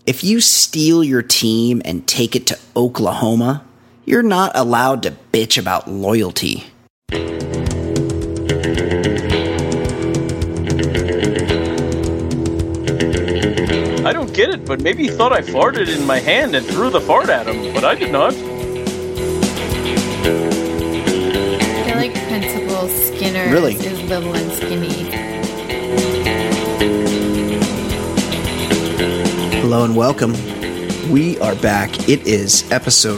If you steal your team and take it to Oklahoma, you're not allowed to bitch about loyalty. I don't get it, but maybe he thought I farted in my hand and threw the fart at him, but I did not. I feel like Principal Skinner Really? is little and skinny. Hello and welcome. We are back. It is episode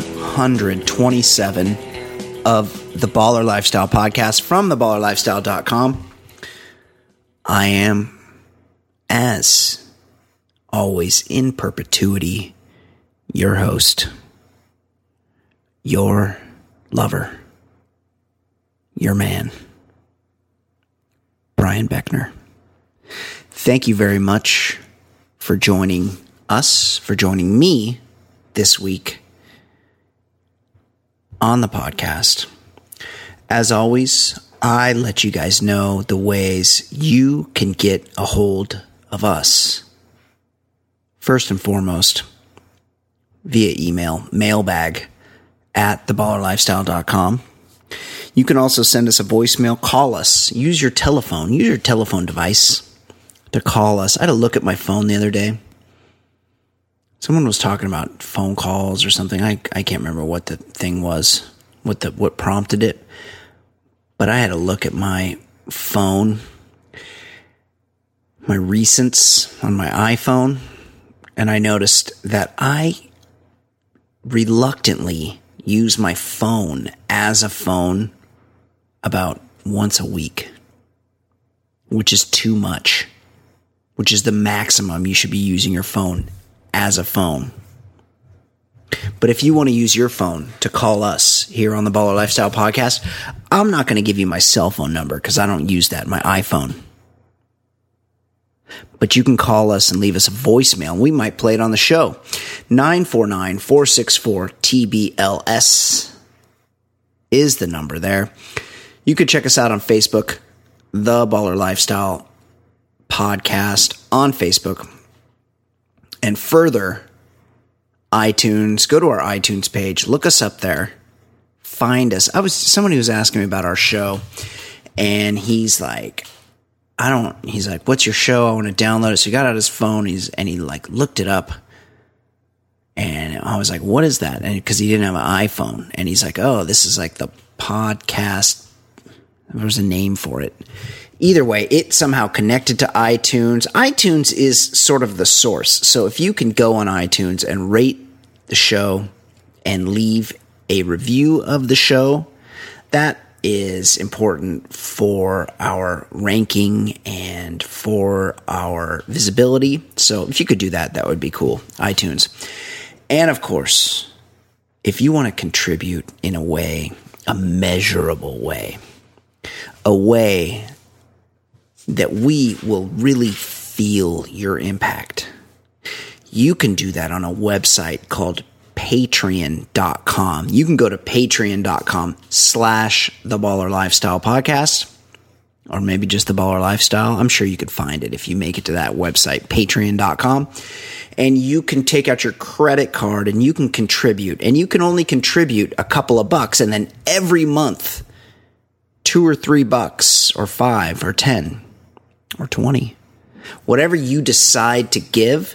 127 of the Baller Lifestyle Podcast from theballerlifestyle.com. I am, as always in perpetuity, your host, your lover, your man, Brian Beckner. Thank you very much for joining us, for joining me this week on the podcast. As always, I let you guys know the ways you can get a hold of us. First and foremost, via email, mailbag at theballerlifestyle.com. You can also send us a voicemail, call us, use your telephone device to call us. I had a look at my phone the other day. Someone was talking about phone calls or something. I can't remember what the thing was, what prompted it. But I had a look at my phone, my recents on my iPhone, and I noticed that I reluctantly use my phone as a phone about once a week, which is too much, which is the maximum you should be using your phone as a phone. But if you want to use your phone to call us here on the Baller Lifestyle Podcast, I'm not going to give you my cell phone number because I don't use that, my iPhone. But you can call us and leave us a voicemail. We might play it on the show. 949-464-TBLS is the number there. You can check us out on Facebook, The Baller Lifestyle Podcast on Facebook. And further, iTunes, go to our iTunes page, look us up there, find us. Somebody was asking me about our show, and he's like, what's your show? I want to download it. So he got out his phone, and he looked it up, and I was like, what is that? And because he didn't have an iPhone, and he's like, oh, this is like the podcast. There's a name for it. Either way, it somehow connected to iTunes. iTunes is sort of the source. So if you can go on iTunes and rate the show and leave a review of the show, that is important for our ranking and for our visibility. So if you could do that, that would be cool. iTunes. And of course, if you want to contribute in a way, a measurable way, a way that we will really feel your impact, you can do that on a website called patreon.com. You can go to patreon.com/The Lifestyle Podcast, or maybe just The Baller Lifestyle. I'm sure you could find it if you make it to that website, patreon.com. And you can take out your credit card and you can contribute. And you can only contribute a couple of bucks. And then every month, $2 or $3 or $5 or $10 or $20, whatever you decide to give,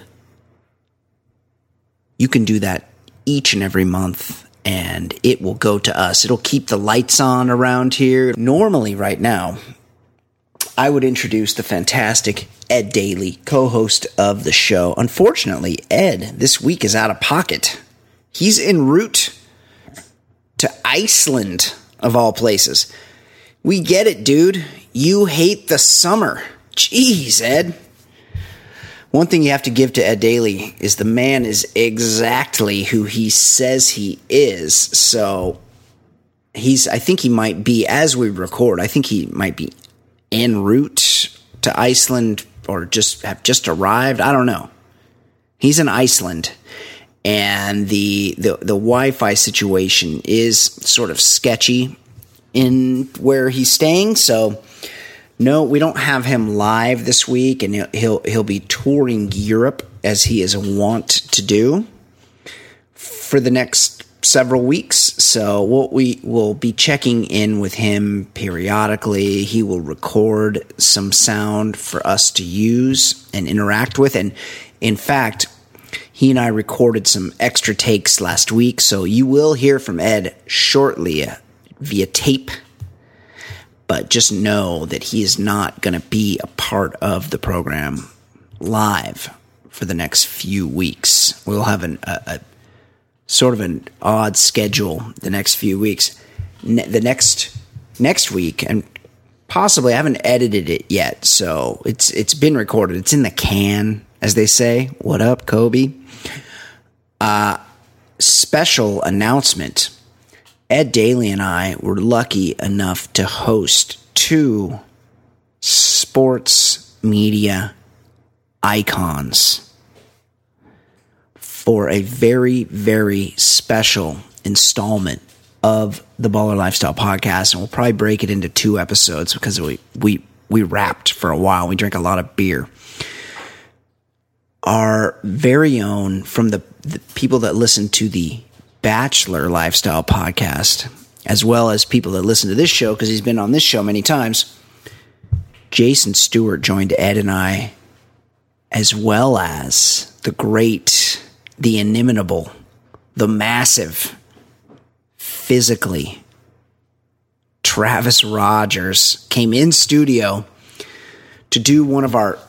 you can do that each and every month, and it will go to us. It'll keep the lights on around here. Normally, right now, I would introduce the fantastic Ed Daly, co-host of the show. Unfortunately, Ed this week is out of pocket. He's en route to Iceland, of all places. We get it, dude. You hate the summer. Jeez, Ed. One thing you have to give to Ed Daly is the man is exactly who he says he is. So I think he might be, as we record, I think he might be en route to Iceland or have just arrived. I don't know. He's in Iceland, and the Wi-Fi situation is sort of sketchy in where he's staying. So no, we don't have him live this week, and he'll be touring Europe as he is wont to do for the next several weeks. So we will be checking in with him periodically. He will record some sound for us to use and interact with. And in fact, he and I recorded some extra takes last week, so you will hear from Ed shortly via tape. But just know that he is not going to be a part of the program live for the next few weeks. We'll have a sort of an odd schedule the next few weeks. The next week, and possibly I haven't edited it yet, so it's been recorded. It's in the can, as they say. What up, Kobe? Special announcement. Ed Daly and I were lucky enough to host 2 sports media icons for a very, very special installment of the Baller Lifestyle Podcast. And we'll probably break it into 2 episodes because we rapped for a while. We drank a lot of beer. Our very own, from the people that listen to the Bachelor Lifestyle Podcast, as well as people that listen to this show, because he's been on this show many times, Jason Stewart joined Ed and I, as well as the great, the inimitable, the massive, physically, Travis Rogers came in studio to do one of our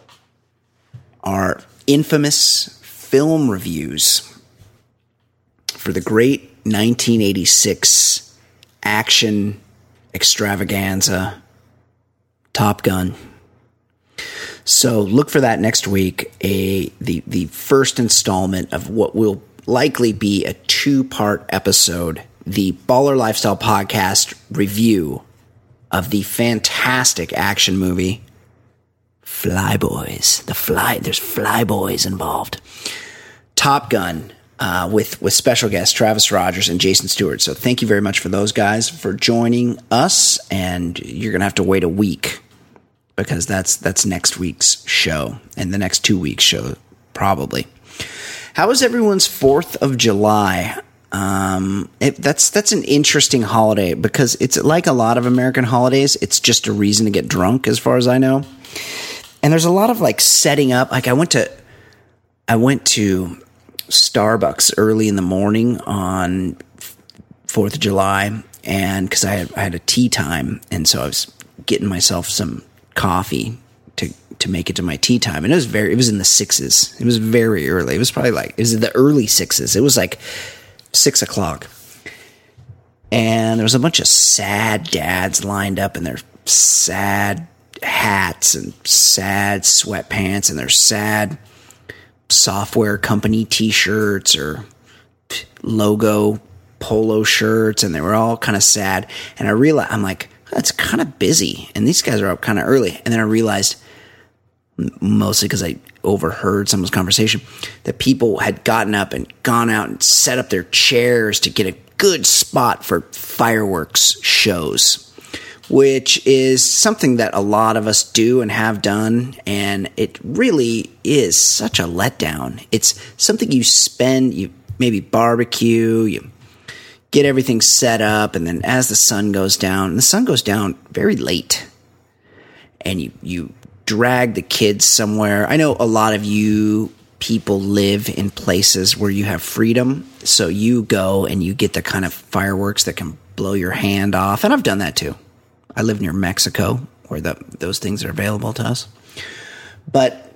infamous film reviews for the great 1986 action extravaganza, Top Gun. So look for that next week, the first installment of what will likely be a 2-part episode, the Baller Lifestyle Podcast review of the fantastic action movie Flyboys. There's Flyboys involved. Top Gun. With special guests Travis Rogers and Jason Stewart. So thank you very much for those guys for joining us, and you're going to have to wait a week because that's next week's show and the next 2 weeks' show probably. How was everyone's 4th of July? That's an interesting holiday because it's like a lot of American holidays. It's just a reason to get drunk, as far as I know. And there's a lot of like setting up. Like I went to Starbucks early in the morning on 4th of July, and because I had a tea time, and so I was getting myself some coffee to make it to my tea time, and it was in the 6s. It was very early. It was probably it was in the early 6s. It was like 6 o'clock, and there was a bunch of sad dads lined up in their sad hats and sad sweatpants and their sad software company t-shirts or logo polo shirts, and they were all kind of sad. And I realized, I'm like, that's kind of busy, and these guys are up kind of early. And then I realized, mostly because I overheard someone's conversation, that people had gotten up and gone out and set up their chairs to get a good spot for fireworks shows, which is something that a lot of us do and have done, and it really is such a letdown. It's something you spend, you maybe barbecue, you get everything set up, and then as the sun goes down, and the sun goes down very late, and you drag the kids somewhere. I know a lot of you people live in places where you have freedom, so you go and you get the kind of fireworks that can blow your hand off, and I've done that too. I live near Mexico, where those things are available to us. But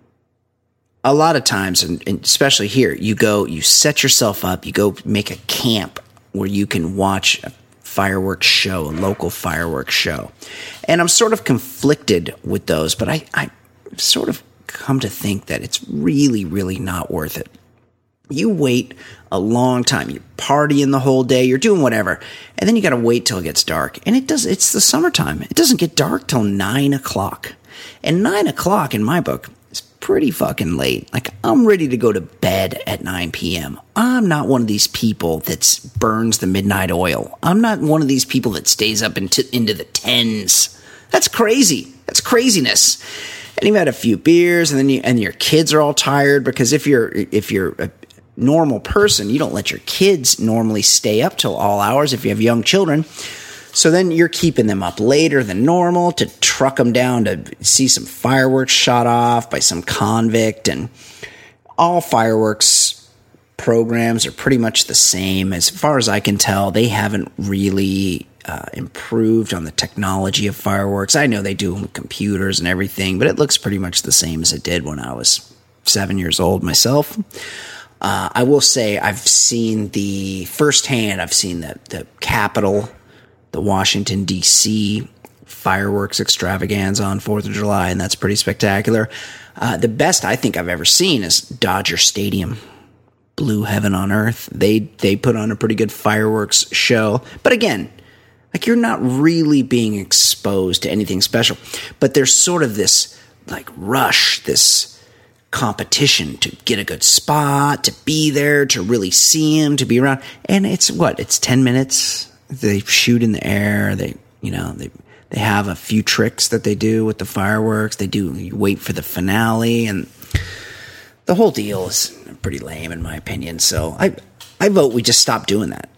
a lot of times, and especially here, you set yourself up, you go make a camp where you can watch a fireworks show, a local fireworks show. And I'm sort of conflicted with those, but I sort of come to think that it's really, really not worth it. You wait a long time. You're partying the whole day. You're doing whatever. And then you got to wait till it gets dark. And it's the summertime. It doesn't get dark till 9 o'clock. And 9 o'clock in my book is pretty fucking late. Like, I'm ready to go to bed at 9 p.m. I'm not one of these people that burns the midnight oil. I'm not one of these people that stays up into the 10s. That's crazy. That's craziness. and you've had a few beers, and then your kids are all tired, because if you're a normal person, you don't let your kids normally stay up till all hours if you have young children. So then you're keeping them up later than normal to truck them down to see some fireworks shot off by some convict. And all fireworks programs are pretty much the same. As far as I can tell, they haven't really improved on the technology of fireworks. I know they do them with computers and everything, but it looks pretty much the same as it did when I was 7 years old myself. I will say I've seen the Capitol, the Washington, D.C. fireworks extravaganza on 4th of July, and that's pretty spectacular. The best I think I've ever seen is Dodger Stadium. Blue heaven on earth. They put on a pretty good fireworks show. But again, like, you're not really being exposed to anything special. But there's sort of this like rush, this competition to get a good spot, to be there, to really see him, to be around. And it's 10 minutes. They shoot in the air. They have a few tricks that they do with the fireworks. You wait for the finale, and the whole deal is pretty lame in my opinion. So I vote we just stop doing that.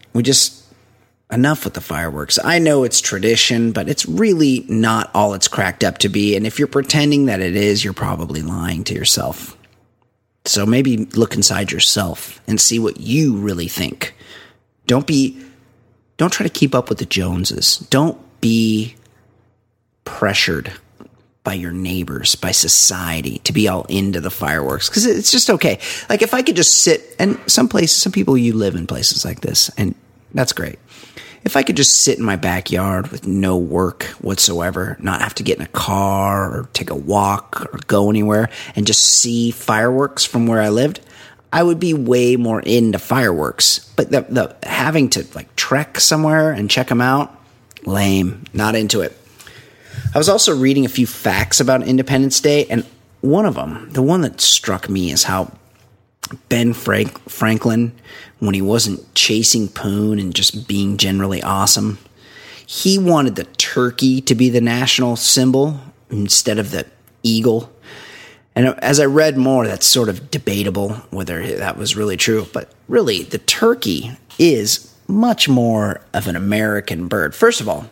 Enough with the fireworks. I know it's tradition, but it's really not all it's cracked up to be. And if you're pretending that it is, you're probably lying to yourself. So maybe look inside yourself and see what you really think. Don't try to keep up with the Joneses. Don't be pressured by your neighbors, by society, to be all into the fireworks, because it's just okay. Like, if I could just sit, and some people, you live in places like this, and that's great. If I could just sit in my backyard with no work whatsoever, not have to get in a car or take a walk or go anywhere, and just see fireworks from where I lived, I would be way more into fireworks. But the having to like trek somewhere and check them out, lame, not into it. I was also reading a few facts about Independence Day, and one of them, the one that struck me, is how Ben Franklin, when he wasn't chasing Poon and just being generally awesome, he wanted the turkey to be the national symbol instead of the eagle. And as I read more, that's sort of debatable whether that was really true. But really, the turkey is much more of an American bird. First of all,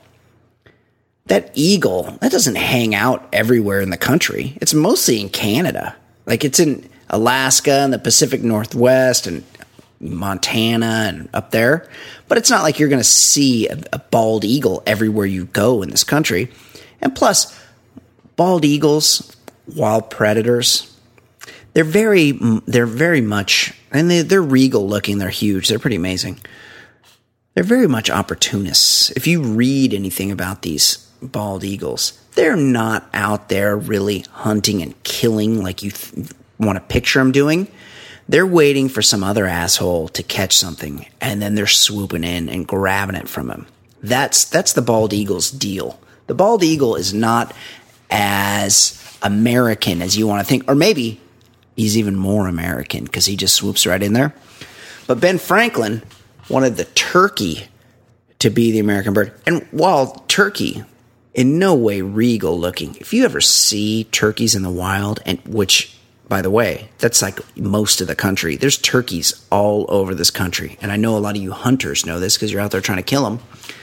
that eagle, that doesn't hang out everywhere in the country. It's mostly in Canada. Like, it's in Alaska and the Pacific Northwest and Montana and up there. But it's not like you're going to see a bald eagle everywhere you go in this country. And plus, bald eagles, wild predators, they're very much, and they're regal looking. They're huge. They're pretty amazing. They're very much opportunists. If you read anything about these bald eagles, they're not out there really hunting and killing like you want to picture them doing. They're waiting for some other asshole to catch something, and then they're swooping in and grabbing it from him. That's the bald eagle's deal. The bald eagle is not as American as you want to think, or maybe he's even more American because he just swoops right in there. But Ben Franklin wanted the turkey to be the American bird. And while turkey, in no way regal looking, if you ever see turkeys in the wild, and which, by the way, that's like most of the country. There's turkeys all over this country. And I know a lot of you hunters know this because you're out there trying to kill them.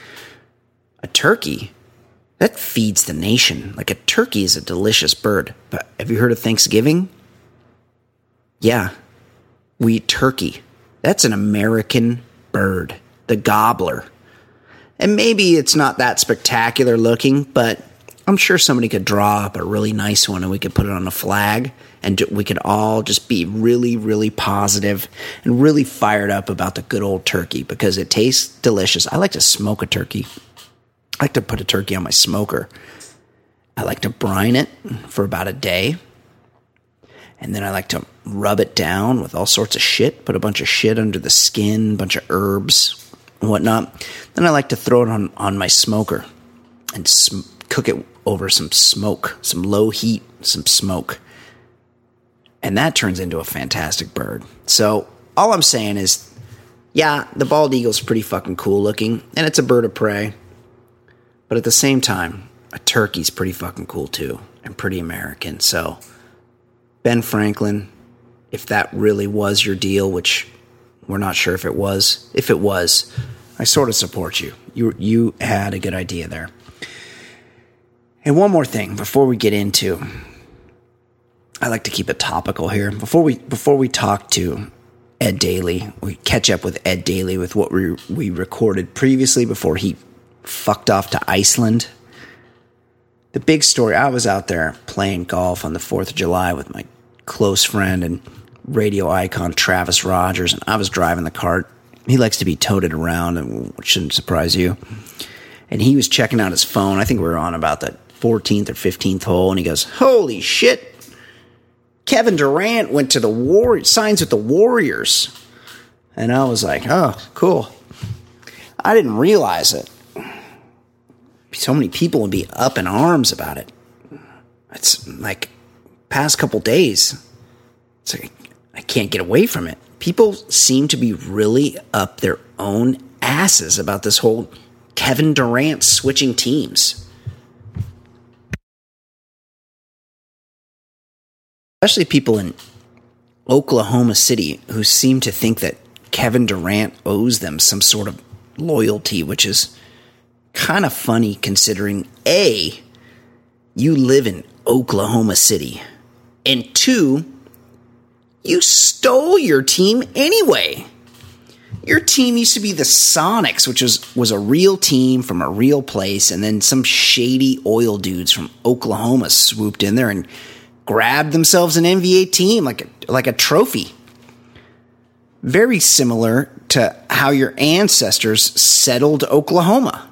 A turkey, that feeds the nation. Like, a turkey is a delicious bird. But have you heard of Thanksgiving? Yeah, we eat turkey. That's an American bird, the gobbler. And maybe it's not that spectacular looking, but I'm sure somebody could draw up a really nice one and we could put it on a flag, and we could all just be really, really positive and really fired up about the good old turkey because it tastes delicious. I like to smoke a turkey. I like to put a turkey on my smoker. I like to brine it for about a day. And then I like to rub it down with all sorts of shit, put a bunch of shit under the skin, a bunch of herbs and whatnot. Then I like to throw it on my smoker and cook it over some smoke, some low heat, some smoke. And that turns into a fantastic bird. So all I'm saying is, yeah, the bald eagle's pretty fucking cool looking, and it's a bird of prey. But at the same time, a turkey's pretty fucking cool too. and pretty American. So, Ben Franklin, if that really was your deal, which we're not sure if it was, I sort of support you. You had a good idea there. And one more thing before we get into, I like to keep it topical here. Before we talk to Ed Daly, we catch up with Ed Daly with what we recorded previously before he fucked off to Iceland. The big story, I was out there playing golf on the 4th of July with my close friend and radio icon Travis Rogers, and I was driving the cart. He likes to be toted around, which shouldn't surprise you. And he was checking out his phone. I think we were on about the 14th or 15th hole, and he goes, "Holy shit, Kevin Durant went to the signs with the Warriors." And I was like, "Oh, cool." I didn't realize it. So many people would be up in arms about it. It's like past couple days. It's like I can't get away from it. People seem to be really up their own asses about this whole Kevin Durant switching teams. Especially people in Oklahoma City who seem to think that Kevin Durant owes them some sort of loyalty, which is kind of funny considering A, you live in Oklahoma City, and 2, you stole your team anyway. Your team used to be the Sonics, which was a real team from a real place, and then some shady oil dudes from Oklahoma swooped in there and grabbed themselves an NBA team like a trophy. Very similar to how your ancestors settled Oklahoma.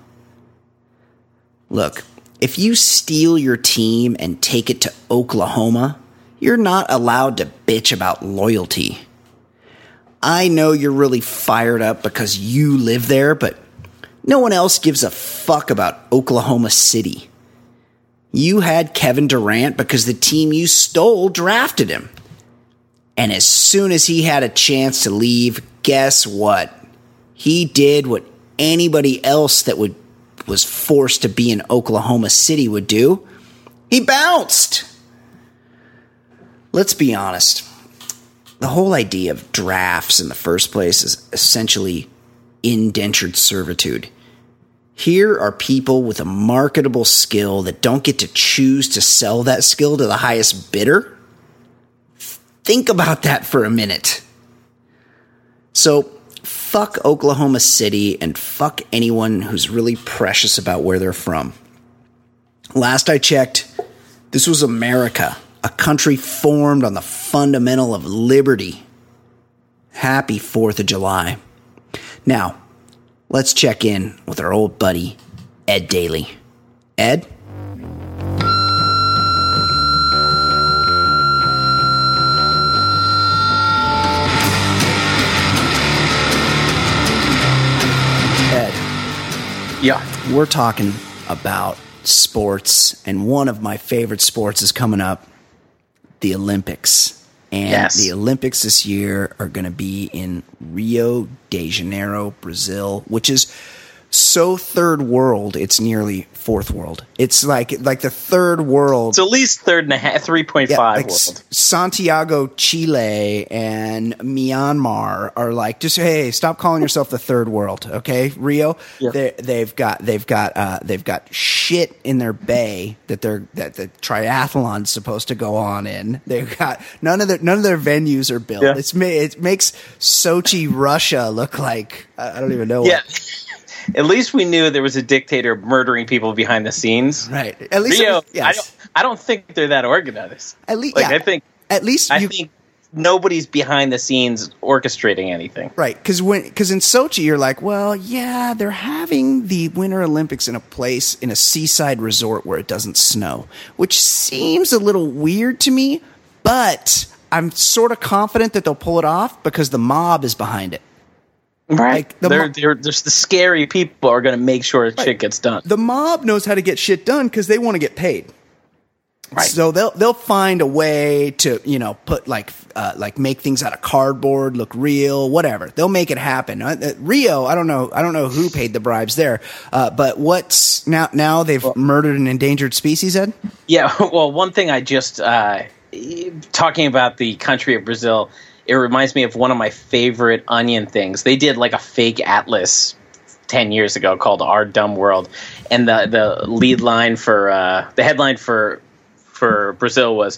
Look, if you steal your team and take it to Oklahoma, you're not allowed to bitch about loyalty. I know you're really fired up because you live there, but no one else gives a fuck about Oklahoma City. You had Kevin Durant because the team you stole drafted him. And as soon as he had a chance to leave, guess what? He did what anybody else that was forced to be in Oklahoma City would do. He bounced. Let's be honest. The whole idea of drafts in the first place is essentially indentured servitude. Here are people with a marketable skill that don't get to choose to sell that skill to the highest bidder. Think about that for a minute. So, fuck Oklahoma City and fuck anyone who's really precious about where they're from. Last I checked, this was America, a country formed on the fundamental of liberty. Happy 4th of July. Now, let's check in with our old buddy, Ed Daly. Ed? Yeah. We're talking about sports, and one of my favorite sports is coming up, the Olympics. And yes. The Olympics this year are going to be in Rio de Janeiro, Brazil, which is so third world, it's nearly fourth world. It's like the third world. It's at least third and a half, 3.5 like world. Santiago, Chile, and Myanmar are like, just hey, stop calling yourself the third world, okay? Rio, Yeah. they've got shit in their bay that the triathlon's supposed to go on in. They've got none of their venues are built. Yeah. It makes Sochi, Russia look like I don't even know. Yeah. At least we knew there was a dictator murdering people behind the scenes. Right. At least Rio, yes. I don't think they're that organized. At least, like, yeah. I think nobody's behind the scenes orchestrating anything. Right, because in Sochi you're like, well, yeah, they're having the Winter Olympics in a seaside resort where it doesn't snow, which seems a little weird to me, but I'm sort of confident that they'll pull it off because the mob is behind it. Right. There's the scary people are going to make sure shit gets done. The mob knows how to get shit done because they want to get paid. Right. So they'll find a way to, put like make things out of cardboard look real, whatever. They'll make it happen. Rio, I don't know who paid the bribes there. But what's now they've murdered an endangered species, Ed? Yeah. Well, one thing I just talking about the country of Brazil, it reminds me of one of my favorite Onion things. They did like a fake atlas 10 years ago called Our Dumb World, and the lead line for the headline for Brazil was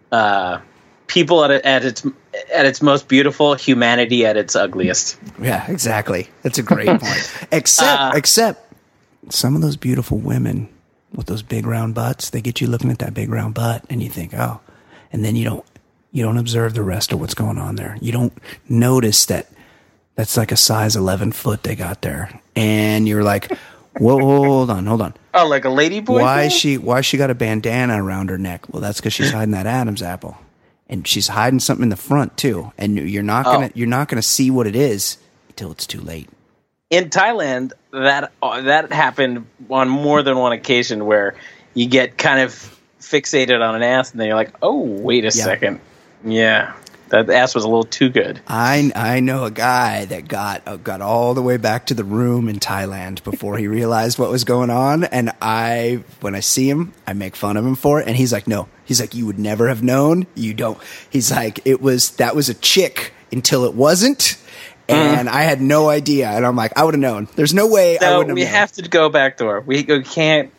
people at its most beautiful, humanity at its ugliest. Yeah, exactly. That's a great point. Except some of those beautiful women with those big round butts, they get you looking at that big round butt and you think, oh, and then you don't observe the rest of what's going on there. You don't notice that's like a size 11 foot they got there. And you're like, whoa, hold on. Oh, like a ladyboy? Why she got a bandana around her neck? Well, that's because she's hiding that Adam's apple, and she's hiding something in the front too. And you're not gonna see what it is until it's too late. In Thailand, that happened on more than one occasion where you get kind of fixated on an ass, and then you're like, oh, wait a second, yeah. That ass was a little too good. I know a guy that got all the way back to the room in Thailand before he realized what was going on. And when I see him, I make fun of him for it. And he's like, no. He's like, you would never have known. You don't. He's like, that was a chick until it wasn't. And I had no idea. And I'm like, I would have known. There's no way I wouldn't have known. We have to go back to her. We can't.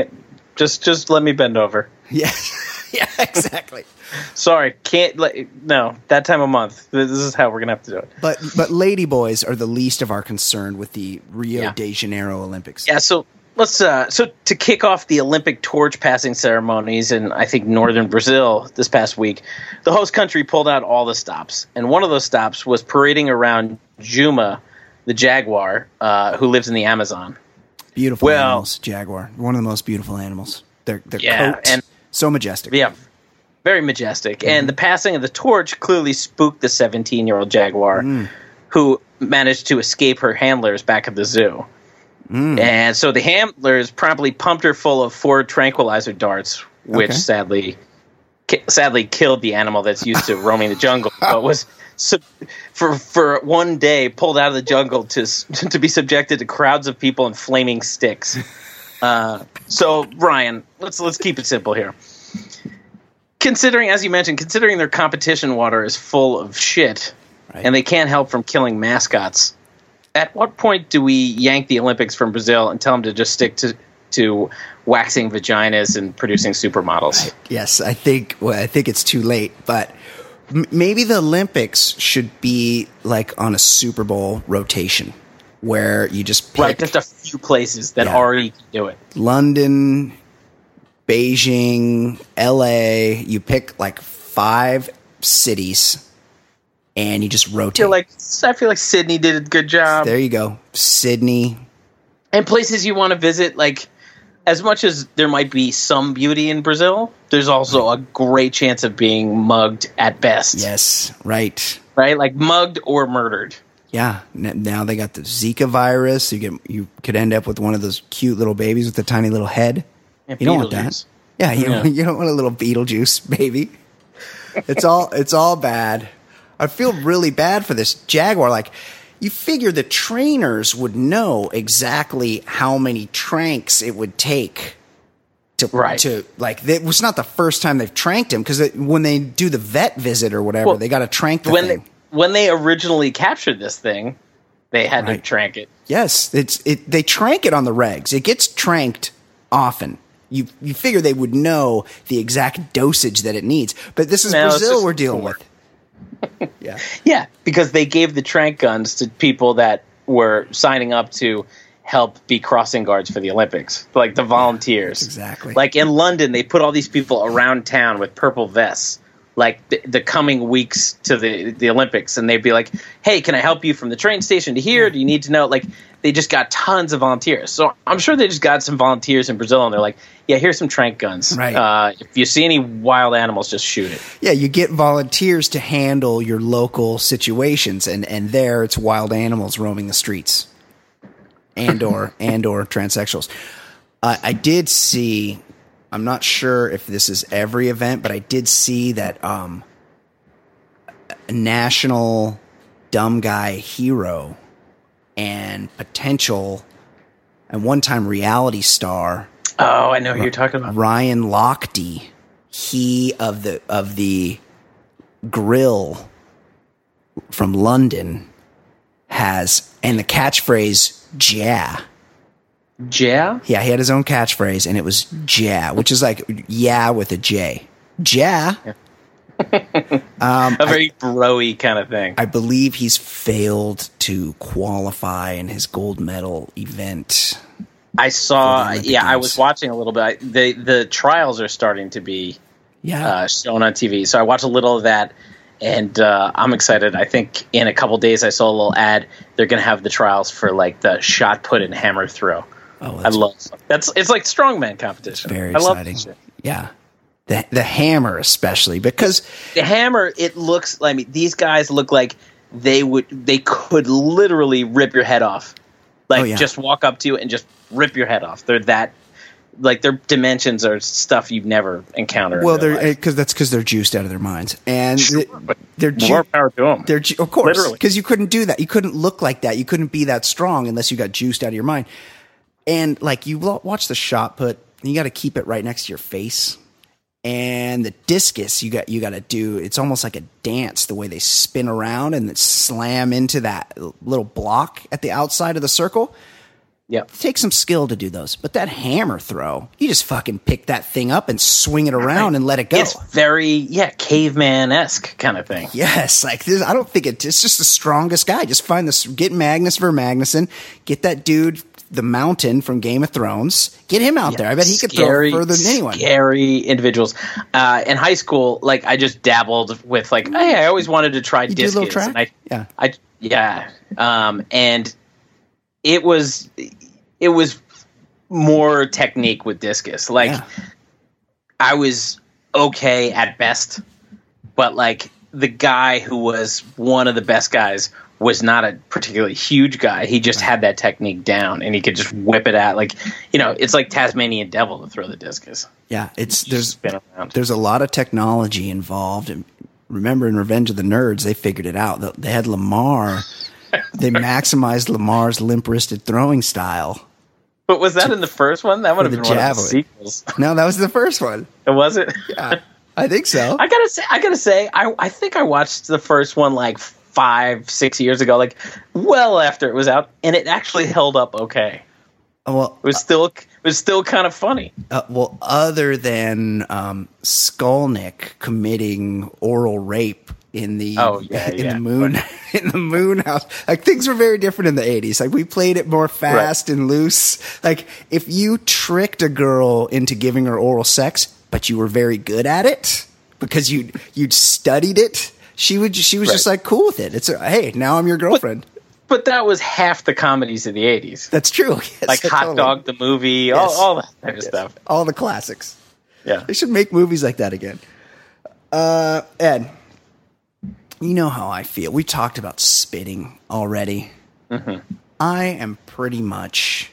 Just let me bend over. Yeah. Yeah, exactly. Sorry, no, that time of month. This is how we're going to have to do it. But ladyboys are the least of our concern with the Rio de Janeiro Olympics. Yeah, so let's so to kick off the Olympic torch passing ceremonies in, I think, northern Brazil this past week, the host country pulled out all the stops. And one of those stops was parading around Juma, the jaguar, who lives in the Amazon. Beautiful animals, jaguar. One of the most beautiful animals. Their coat, and so majestic. Yeah, very majestic. Mm-hmm. And the passing of the torch clearly spooked the 17-year-old jaguar, who managed to escape her handlers back at the zoo. And so the handlers promptly pumped her full of 4 tranquilizer darts, which sadly killed the animal that's used to roaming the jungle, but was for one day pulled out of the jungle to be subjected to crowds of people and flaming sticks. So Ryan, let's keep it simple here. Considering, as you mentioned, their competition water is full of shit, and they can't help from killing mascots, at what point do we yank the Olympics from Brazil and tell them to just stick to waxing vaginas and producing supermodels? Yes, I think it's too late, but maybe the Olympics should be like on a Super Bowl rotation where you just pick just a few places that already do it. London, Beijing, LA, you pick like 5 cities and you just rotate. I feel like Sydney did a good job. There you go. Sydney. And places you want to visit, like, as much as there might be some beauty in Brazil, there's also a great chance of being mugged at best. Yes, right. Right? Like mugged or murdered. Yeah. Now they got the Zika virus. You could end up with one of those cute little babies with a tiny little head. Yeah, you don't want that. Yeah, you don't want a little Beetlejuice baby. It's all bad. I feel really bad for this jaguar. Like, you figure the trainers would know exactly how many tranks it would take to it was not the first time they've tranked him, because when they do the vet visit or whatever, they got to trank the thing. When they originally captured this thing, they had to trank it. Yes, they trank it on the regs. It gets tranked often. You figure they would know the exact dosage that it needs, but this is Brazil we're dealing with. Yeah, because they gave the trank guns to people that were signing up to help be crossing guards for the Olympics, like the volunteers. Exactly. Like in London, they put all these people around town with purple vests, like the coming weeks to the Olympics, and they'd be like, hey, can I help you from the train station to here? Do you need to know? Like, they just got tons of volunteers. So I'm sure they just got some volunteers in Brazil, and they're like, yeah, here's some trank guns. Right. If you see any wild animals, just shoot it. Yeah, you get volunteers to handle your local situations, and there it's wild animals roaming the streets, and or transsexuals. I did see I'm not sure if this is every event, but I did see that a national dumb guy hero and potential and one-time reality star. Oh, I know who you're talking about. Ryan Lochte. He of the Grill from London has, and the catchphrase "Ja." Ja? Yeah, he had his own catchphrase, and it was "Ja," which is like "yeah" with a J. Ja. Yeah. A very bro-y kind of thing. I believe he's failed to qualify in his gold medal event. I saw. Yeah, I Games. was watching a little bit. The trials are starting to be shown on TV, so I watched a little of that. And I'm excited. I think in a couple days I saw a little ad. They're going to have the trials for like the shot put and hammer throw. Oh, I love it's like strongman competition. Very I love exciting. that shit. Yeah, the hammer especially because The hammer. It looks. I mean, these guys look like they could literally rip your head off. Like just walk up to you and just rip your head off. They're that. Like their dimensions are stuff you've never encountered. well, they're because they're juiced out of their minds, and they're more power to them. They're of course Literally. because you couldn't do that. You couldn't look like that. You couldn't be that strong unless you got juiced out of your mind. And like you watch the shot put, and you got to keep it right next to your face. And the discus, you got to do. It's almost like a dance the way they spin around and then slam into that little block at the outside of the circle. Yeah, It takes some skill to do those, but that hammer throw, you just fucking pick that thing up and swing it around and let it go. It's very caveman-esque kind of thing. Yes, like this. I don't think it's just the strongest guy. Just find this. Get Magnus Magnuson. Get that dude, the Mountain from Game of Thrones. Get him out there. I bet he could throw further than anyone. Scary individuals. In high school, like I just dabbled with like, hey, I always wanted to try You do a discus. little track? And it was more technique with discus. Like I was okay at best, but like the guy who was one of the best guys was not a particularly huge guy. He just had that technique down and he could just whip it out. Like, it's like Tasmanian devil to throw the discus. Yeah, Spin around. there's a lot of technology involved. And remember in Revenge of the Nerds, they figured it out. They had Lamar. They maximized Lamar's limp-wristed throwing style. But was that in the first one? That would have been one of the sequels. No, that was the first one. It was it? Yeah, I think so. I gotta say, I think I watched the first one like 5-6 years ago, like well after it was out, and it actually held up okay. Well, It was still kind of funny. well, other than Skolnick committing oral rape in the in the moon house, like things were very different in the 80s. Like we played it more fast and loose. Like if you tricked a girl into giving her oral sex, but you were very good at it because you'd studied it, she was just like cool with it. It's hey, now I'm your girlfriend. But that was half the comedies of the 80s. That's true. Yes, like Hot Dog the movie, all that type of stuff. All the classics. Yeah. They should make movies like that again. Ed, you know how I feel. We talked about spitting already. Mm-hmm. I am pretty much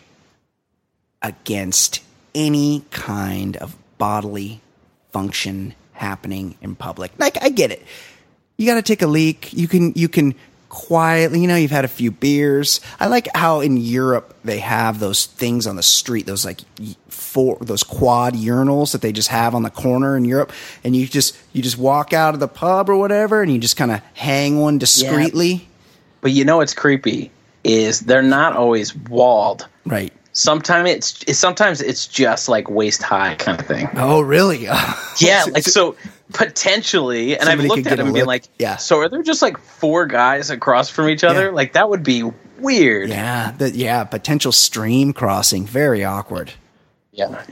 against any kind of bodily function happening in public. Like, I get it. You got to take a leak. You can quietly, you've had a few beers. I like how in Europe they have those things on the street, those like those quad urinals that they just have on the corner in Europe, and you just walk out of the pub or whatever, and you just kind of hang one discreetly. Yeah. But what's creepy is they're not always walled. Right. Sometimes it's just like waist high kind of thing. Oh, really? Yeah, like so potentially, and I've Somebody looked could at get a them and been look. like, Yeah. So are there just like 4 guys across from each other? Yeah. Like that would be weird. Yeah, potential stream crossing, very awkward. Yeah.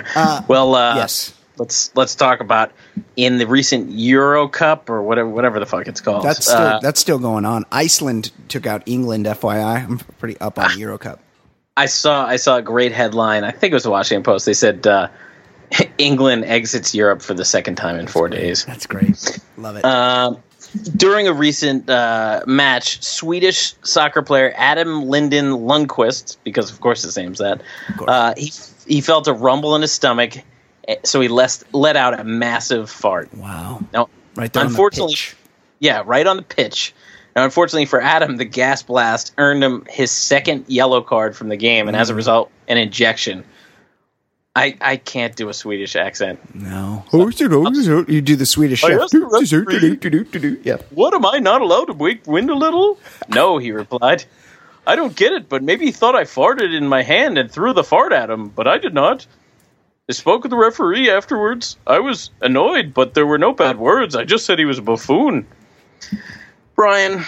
Yes. Let's talk about in the recent Euro Cup or whatever the fuck it's called. That's still going on. Iceland took out England. FYI, I'm pretty up on the Euro Cup. I saw a great headline. I think it was the Washington Post. They said England exits Europe for the second time in 4 days. That's great. Love it. During a recent match, Swedish soccer player Adam Linden Lundqvist, because of course his name's that, he felt a rumble in his stomach, So he let out a massive fart. Wow. Now, Right there unfortunately, on the pitch. yeah, right on the pitch. Now, unfortunately for Adam, the gas blast earned him his second yellow card from the game, and as a result, an ejection. I can't do a Swedish accent. No. You do the Swedish chef. Yeah. What, am I not allowed to wake wind a little? No, he replied. I don't get it, but maybe he thought I farted in my hand and threw the fart at him, but I did not. I spoke with the referee afterwards. I was annoyed, but there were no bad words. I just said he was a buffoon. Brian,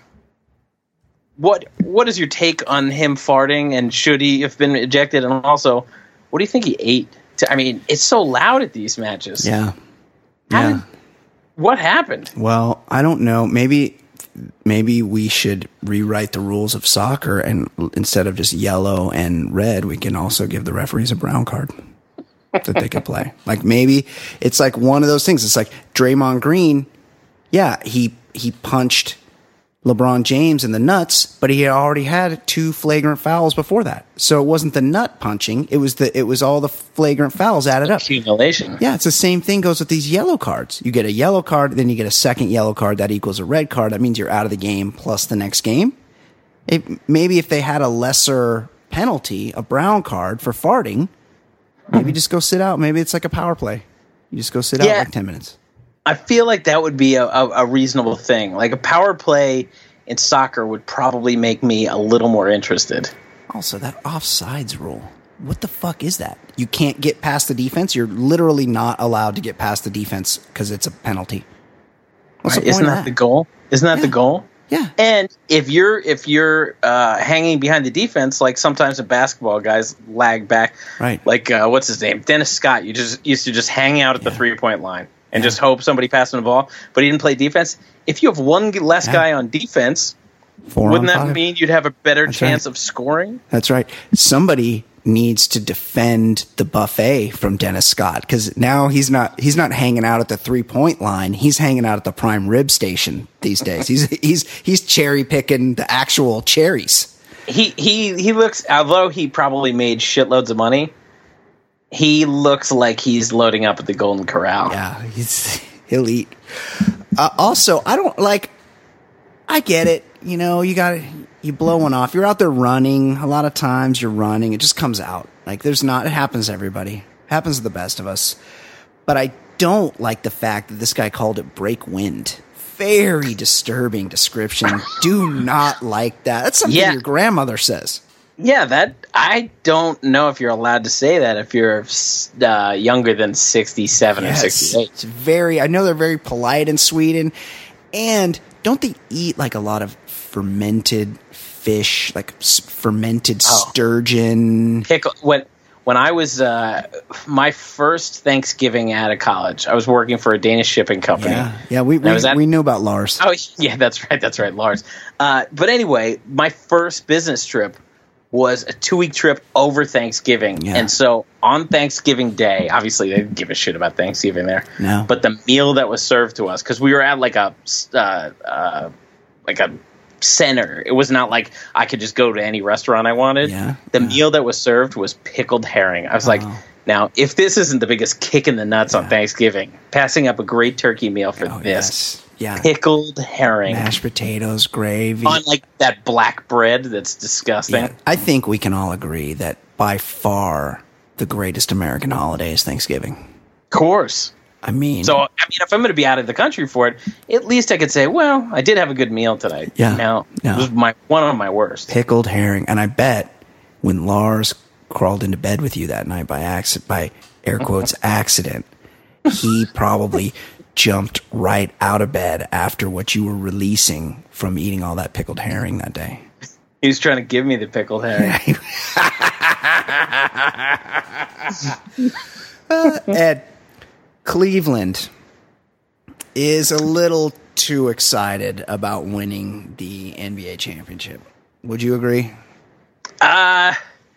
what is your take on him farting, and should he have been ejected? And also, what do you think he ate? I mean, it's so loud at these matches. Yeah. What happened? Well, I don't know. Maybe we should rewrite the rules of soccer, and instead of just yellow and red, we can also give the referees a brown card that they could play. Like, maybe it's like one of those things. It's like Draymond Green. Yeah, he punched LeBron James in the nuts, but he already had 2 flagrant fouls before that. So it wasn't the nut punching; it was all the flagrant fouls added up. Accumulation. Yeah, it's the same thing goes with these yellow cards. You get a yellow card, then you get a second yellow card that equals a red card. That means you're out of the game plus the next game. Maybe if they had a lesser penalty, a brown card for farting, maybe just go sit out. Maybe it's like a power play. You just go sit out like 10 minutes. I feel like that would be a reasonable thing. Like a power play in soccer would probably make me a little more interested. Also, that offsides rule. What the fuck is that? You can't get past the defense? You're literally not allowed to get past the defense because it's a penalty. What's the point Isn't of that the goal? Isn't that the goal? Yeah. And if you're hanging behind the defense, like sometimes in basketball, guys lag back. Right. Like what's his name? Dennis Scott. You just used to just hang out at the 3-point line and just hope somebody passed him the ball, but he didn't play defense. If you have one less guy on defense, wouldn't that mean you'd have a better chance of scoring? That's right. Somebody needs to defend the buffet from Dennis Scott, because now he's not hanging out at the 3-point line. He's hanging out at the prime rib station these days. He's cherry picking the actual cherries. He looks, although he probably made shitloads of money, he looks like he's loading up at the Golden Corral. Yeah, he'll eat. Also, I get it. You know, you blow one off. You're out there running. A lot of times you're running. It just comes out. Like, it happens to everybody. It happens to the best of us. But I don't like the fact that this guy called it break wind. Very disturbing description. Do not like that. That's something your grandmother says. Yeah, that I don't know if you're allowed to say that if you're younger than 67 or 68. It's I know they're very polite in Sweden, and don't they eat like a lot of fermented fish, like fermented sturgeon? Pickle. When I was my first Thanksgiving out of college, I was working for a Danish shipping company. Yeah, we knew about Lars. Oh, yeah, that's right, Lars. But anyway, my first business trip was a 2-week trip over Thanksgiving. Yeah. And so on Thanksgiving Day, obviously they didn't give a shit about Thanksgiving there. No. But the meal that was served to us, because we were at like a center. It was not like I could just go to any restaurant I wanted. Yeah. The meal that was served was pickled herring. I was like, now, if this isn't the biggest kick in the nuts on Thanksgiving, passing up a great turkey meal for this. Yes. Yeah. Pickled herring. Mashed potatoes, gravy. On like that black bread that's disgusting. Yeah. I think we can all agree that by far the greatest American holiday is Thanksgiving. Of course. I mean, if I'm going to be out of the country for it, at least I could say, well, I did have a good meal tonight. Yeah. Now, it was one of my worst. Pickled herring. And I bet when Lars crawled into bed with you that night by air quotes accident, he probably jumped right out of bed after what you were releasing from eating all that pickled herring that day. He was trying to give me the pickled herring. Ed, Cleveland is a little too excited about winning the NBA championship. Would you agree? I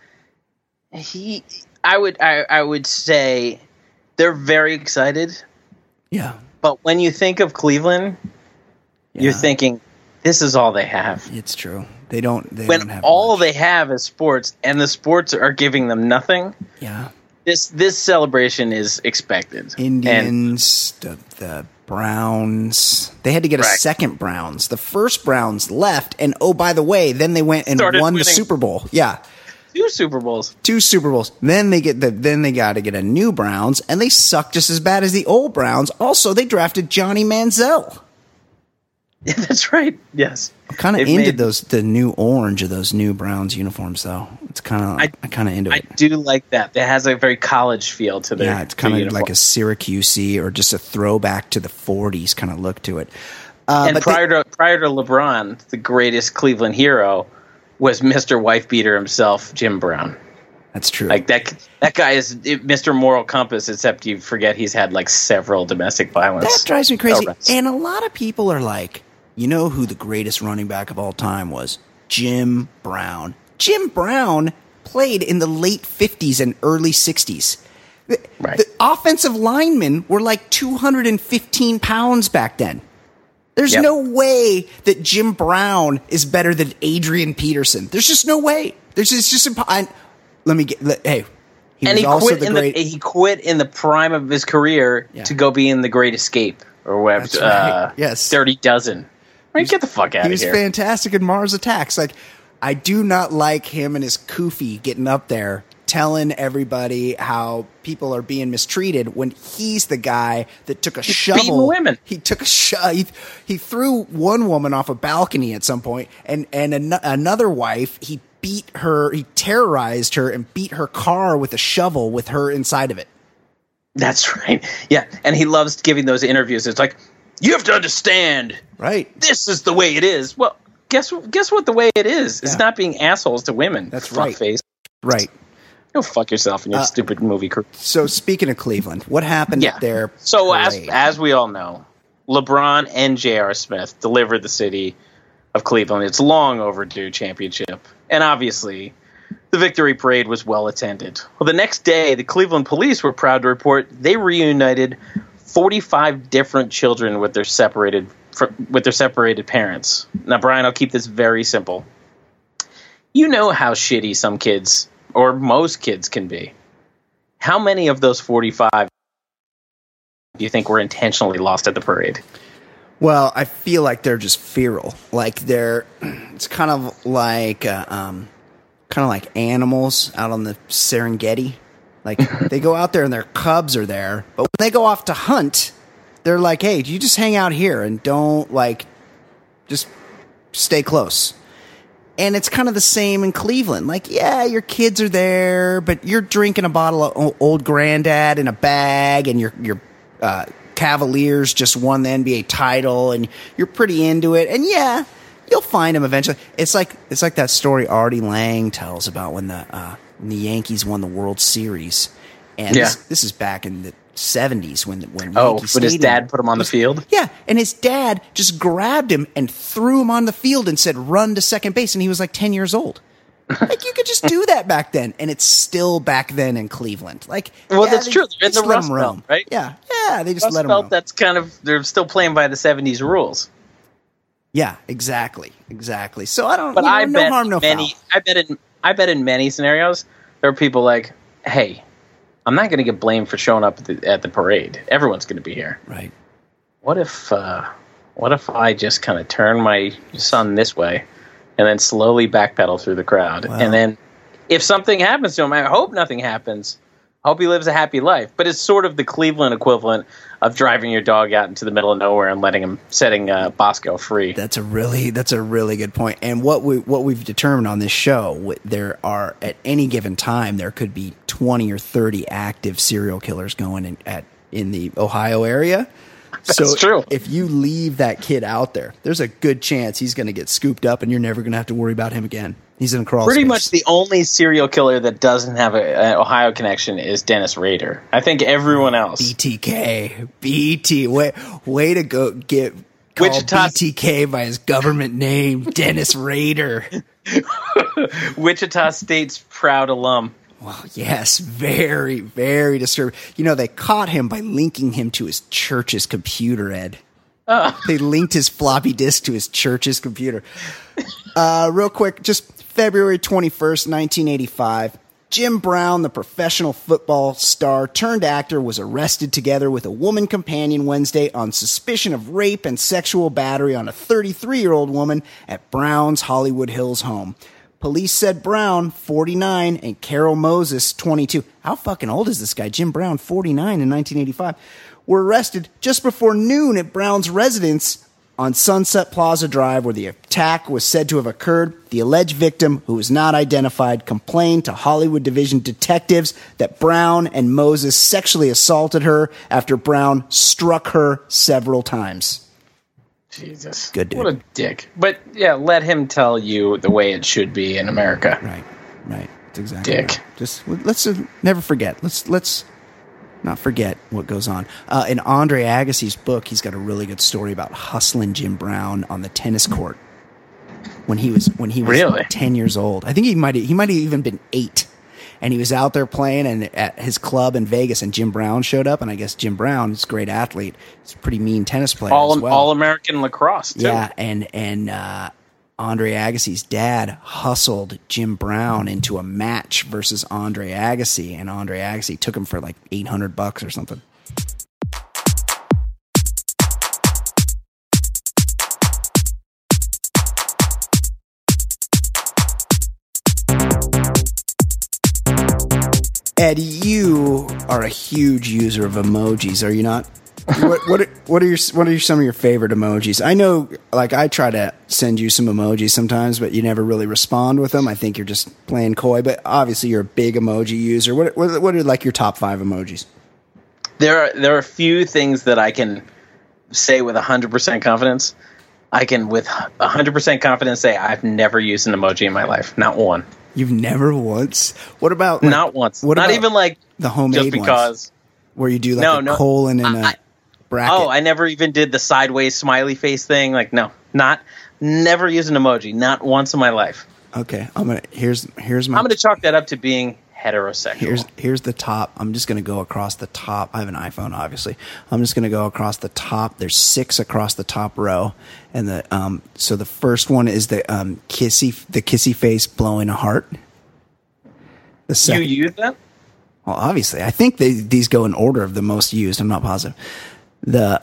would say they're very excited. Yeah. But when you think of Cleveland, you're thinking this is all they have. It's true. They don't have all much. They have is sports, and the sports are giving them nothing. Yeah. This celebration is expected. Indians, the Browns. They had to get a second Browns. The first Browns left, and oh, by the way, then they went and won the Super Bowl. Yeah. 2 Super Bowls. Then they got to get a new Browns, and they suck just as bad as the old Browns. Also, they drafted Johnny Manziel. Yeah, that's right. Yes. I'm kind of into the new orange of those new Browns uniforms, though. It's kind of I kind of into it. I do like that. It has a very college feel to their. Yeah, it's kind of like a Syracuse or just a throwback to the 40s kind of look to it. And prior to LeBron, the greatest Cleveland hero was Mr. Wife Beater himself, Jim Brown. That's true. Like that guy is Mr. Moral Compass, except you forget he's had like several domestic violence. That drives me crazy. And a lot of people are like, you know who the greatest running back of all time was? Jim Brown. Jim Brown played in the late 50s and early 60s. The offensive linemen were like 215 pounds back then. There's no way that Jim Brown is better than Adrian Peterson. There's just no way. It's just impossible. He quit in the prime of his career to go be in The Great Escape or whatever. That's right. Yes, Dirty Dozen. Right, get the fuck out of here. He was fantastic in Mars Attacks. Like, I do not like him and his koofy getting up there telling everybody how people are being mistreated when he's the guy that took a shovel. Beating women. He took a he threw one woman off a balcony at some point, and another wife, he beat her, he terrorized her and beat her car with a shovel with her inside of it. That's right. Yeah, and he loves giving those interviews. It's like, you have to understand. Right. This is the way it is. Well, guess what the way it is? It's not being assholes to women. That's right. Fuckface. Right. Go fuck yourself in your stupid movie career. So speaking of Cleveland, what happened there? So as we all know, LeBron and J.R. Smith delivered the city of Cleveland its long overdue championship. And obviously, the victory parade was well attended. Well, the next day, the Cleveland police were proud to report they reunited 45 different children with their separated parents. Now, Brian, I'll keep this very simple. You know how shitty some kids, or most kids, can be. How many of those 45 do you think were intentionally lost at the parade? Well, I feel like they're just feral. Like it's kind of like animals out on the Serengeti. Like, they go out there and their cubs are there, but when they go off to hunt, they're like, hey, you just hang out here and don't, just stay close. And it's kind of the same in Cleveland. Like, yeah, your kids are there, but you're drinking a bottle of Old Granddad in a bag, and your Cavaliers just won the NBA title, and you're pretty into it. And yeah, you'll find them eventually. It's like that story Artie Lang tells about when the Yankees won the World Series, and this is back in the 70s when his dad put him on the field. Yeah, and his dad just grabbed him and threw him on the field and said, "Run to second base," and he was like 10 years old. Like, you could just do that back then, and it's still back then in Cleveland. Like, that's true. They're in the Rust Belt, right? Yeah, they just let them roam. That's they're still playing by the 70s rules. Yeah, exactly. So I don't. But no harm, no foul. I bet in many scenarios there are people like, hey, I'm not going to get blamed for showing up at the parade. Everyone's going to be here. Right. What if I just kind of turn my son this way and then slowly backpedal through the crowd? Wow. And then if something happens to him, I hope nothing happens. I hope he lives a happy life. But it's sort of the Cleveland equivalent of driving your dog out into the middle of nowhere and setting Bosco free. That's a really good point. And what we've determined on this show, there are, at any given time, there could be 20 or 30 active serial killers going in the Ohio area. That's true. If you leave that kid out there, there's a good chance he's going to get scooped up, and you're never going to have to worry about him again. He's in crawl Pretty space. much the only serial killer that doesn't have an Ohio connection is Dennis Rader. I think everyone else. BTK. Way to go call BTK by his government name, Dennis Rader. Wichita State's proud alum. Well, yes, very, very disturbing. They caught him by linking him to his church's computer, Ed. They linked his floppy disk to his church's computer. Real quick, just February 21st, 1985, Jim Brown, the professional football star turned actor, was arrested together with a woman companion Wednesday on suspicion of rape and sexual battery on a 33-year-old woman at Brown's Hollywood Hills home. Police said Brown, 49, and Carol Moses, 22. How fucking old is this guy? Jim Brown, 49 in 1985. Were arrested just before noon at Brown's residence on Sunset Plaza Drive, where the attack was said to have occurred. The alleged victim, who was not identified, complained to Hollywood Division detectives that Brown and Moses sexually assaulted her after Brown struck her several times. Jesus. Good dude. What a dick. But, yeah, let him tell you the way it should be in America. Right. That's exactly Dick. right. Just, let's never forget. Let's not forget what goes on. In Andre Agassi's book, he's got a really good story about hustling Jim Brown on the tennis court when he was Really? 10 years old. I think he might have even been 8. And he was out there playing and at his club in Vegas, and Jim Brown showed up. And I guess Jim Brown is a great athlete. He's a pretty mean tennis player as well. All-American lacrosse, too. Yeah, and Andre Agassi's dad hustled Jim Brown into a match versus Andre Agassi, and Andre Agassi took him for like $800 or something. Ed, you are a huge user of emojis, are you not? What are some of your favorite emojis? I know, like, I try to send you some emojis sometimes, but you never really respond with them. I think you're just playing coy, but obviously you're a big emoji user. What are like your top 5 emojis? There are a few things that I can say with 100% confidence. I can, with 100% confidence, say I've never used an emoji in my life. Not one. You've never once? What about... Like, not once. What not about even like the homemade just because... ones, where you do like a colon and a bracket? Oh, I never even did the sideways smiley face thing. Like, no. Never used an emoji. Not once in my life. Okay. Here's my... I'm gonna chalk that up to being heterosexual. Here's the top. I'm just going to go across the top. I have an iPhone, obviously. I'm just going to go across the top. There's 6 across the top row, and so the first one is the kissy face blowing a heart. The second, you use that? Well, obviously, I think these go in order of the most used. I'm not positive. The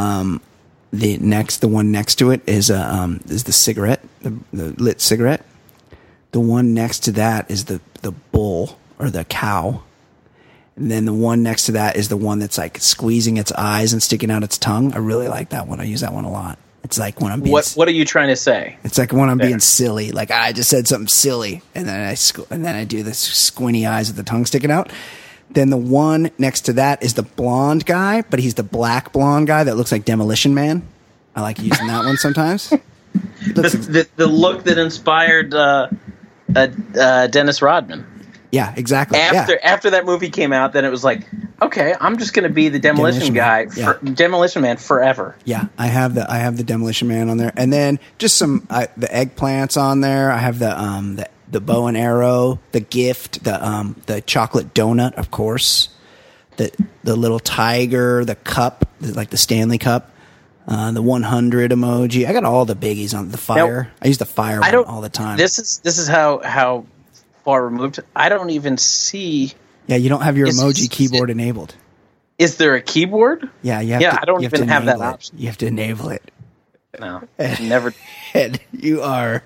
one next to it is the cigarette, the lit cigarette. The one next to that is the bull or the cow. And then the one next to that is the one that's like squeezing its eyes and sticking out its tongue. I really like that one. I use that one a lot. It's like when I'm being... What are you trying to say? It's like when I'm being silly. Like, I just said something silly. And then I do this squinty eyes with the tongue sticking out. Then the one next to that is the blonde guy, but he's the black blonde guy that looks like Demolition Man. I like using that one sometimes. The look that inspired Dennis Rodman. Yeah, exactly. After that movie came out, then it was like, okay, I'm just going to be the Demolition guy, Demolition Man forever. Yeah, I have the Demolition Man on there, and then just some the eggplants on there. I have the bow and arrow, the gift, the chocolate donut, of course, the little tiger, the cup, like the Stanley Cup, the 100 emoji. I got all the biggies on the fire. Now, I use the fire one all the time. This is how far removed. I don't even see. Yeah, you don't have your emoji keyboard enabled. Is there a keyboard? Yeah, I don't even have that option. You have to enable it. No, never. Ed, you are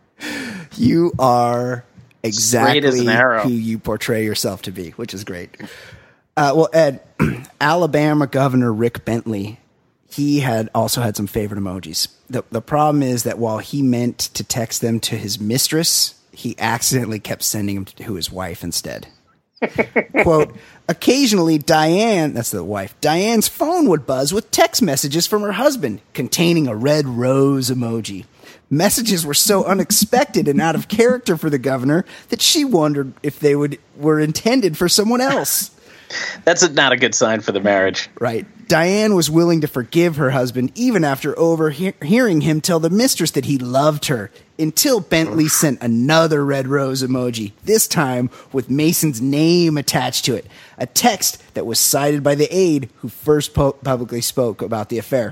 exactly who you portray yourself to be, which is great. Well, Ed, Alabama Governor Rick Bentley, he also had some favorite emojis. The problem is that while he meant to text them to his mistress, he accidentally kept sending them to his wife instead. Quote, occasionally Diane, that's the wife, Diane's phone would buzz with text messages from her husband containing a red rose emoji. Messages were so unexpected and out of character for the governor that she wondered if they were intended for someone else. That's not a good sign for the marriage. Right. Diane was willing to forgive her husband even after overhearing him tell the mistress that he loved her, until Bentley sent another red rose emoji, this time with Mason's name attached to it, a text that was cited by the aide who first publicly spoke about the affair.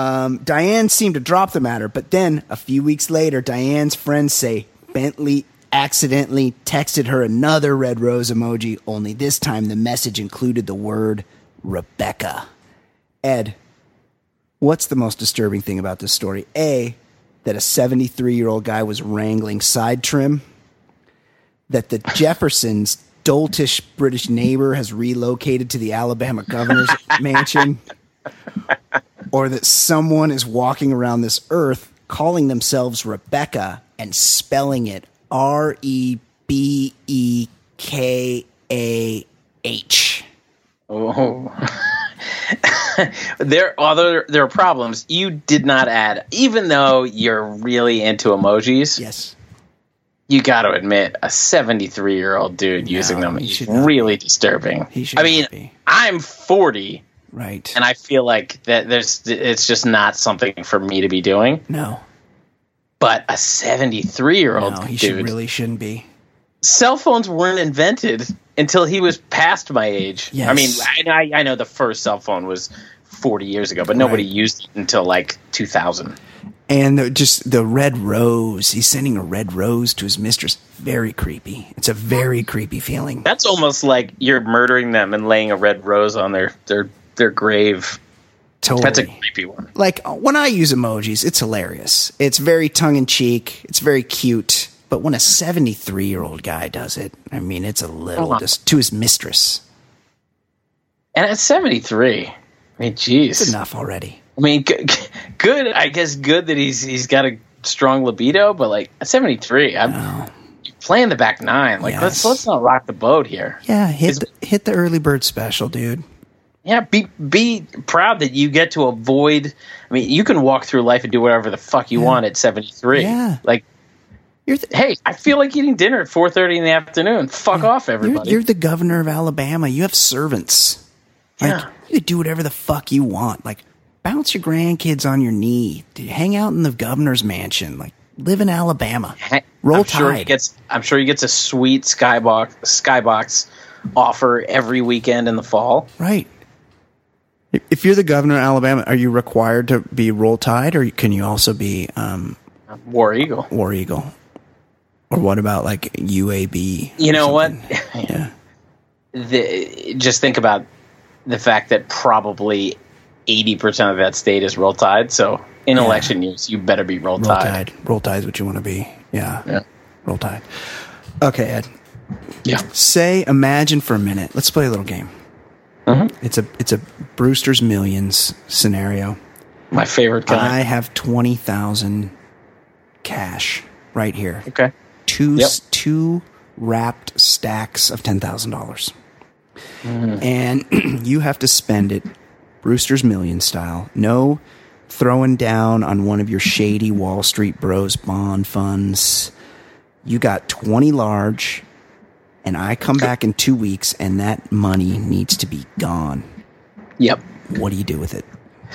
Diane seemed to drop the matter, but then, a few weeks later, Diane's friends say Bentley accidentally texted her another red rose emoji, only this time the message included the word Rebecca. Ed, what's the most disturbing thing about this story? A, that a 73-year-old guy was wrangling side trim, that the Jeffersons' doltish British neighbor has relocated to the Alabama governor's mansion, or that someone is walking around this earth calling themselves Rebecca and spelling it Rebekah. Oh. There are problems. You did not add, even though you're really into emojis. Yes. You got to admit, a 73-year-old dude using them is really disturbing. I mean, I'm 40. Right. And I feel like that it's just not something for me to be doing. No. But a 73-year-old dude really shouldn't be. Cell phones weren't invented until he was past my age. Yes. I mean, I know the first cell phone was 40 years ago, but nobody used it until like 2000. And just the red rose. He's sending a red rose to his mistress. Very creepy. It's a very creepy feeling. That's almost like you're murdering them and laying a red rose on their grave. Totally. That's a creepy one. Like, when I use emojis, it's hilarious. It's very tongue-in-cheek. It's very cute. But when a 73-year-old guy does it, I mean, it's a little just to his mistress. And at 73, I mean, geez. It's enough already. I mean, good. I guess good that he's got a strong libido, but like at 73, I'm playing the back nine. Like, let's not rock the boat here. Yeah, hit the early bird special, dude. Yeah, be proud that you get to avoid. I mean, you can walk through life and do whatever the fuck you want at 73. Yeah, like. Hey, I feel like eating dinner at 4:30 in the afternoon. Fuck off, everybody. You're the governor of Alabama. You have servants. Like, you do whatever the fuck you want. Like, bounce your grandkids on your knee. Hang out in the governor's mansion. Like, live in Alabama. Roll Tide. I'm sure he gets a sweet skybox offer every weekend in the fall. Right. If you're the governor of Alabama, are you required to be Roll Tide, or can you also be War Eagle? War Eagle. Or what about like UAB? You know what? Yeah. Just think about the fact that probably 80% of that state is Roll Tide. So in election years, you better be Roll Tide. Roll Tide is what you want to be. Yeah. Roll Tide. Okay, Ed. Yeah. Imagine for a minute. Let's play a little game. Mm-hmm. It's a Brewster's Millions scenario. My favorite kind. I have 20,000 cash right here. Okay. Two wrapped stacks of $10,000. And you have to spend it Brewster's Millions style. No throwing down on one of your shady Wall Street bros bond funds. You got 20 large, and I come back in 2 weeks, and that money needs to be gone. Yep. What do you do with it?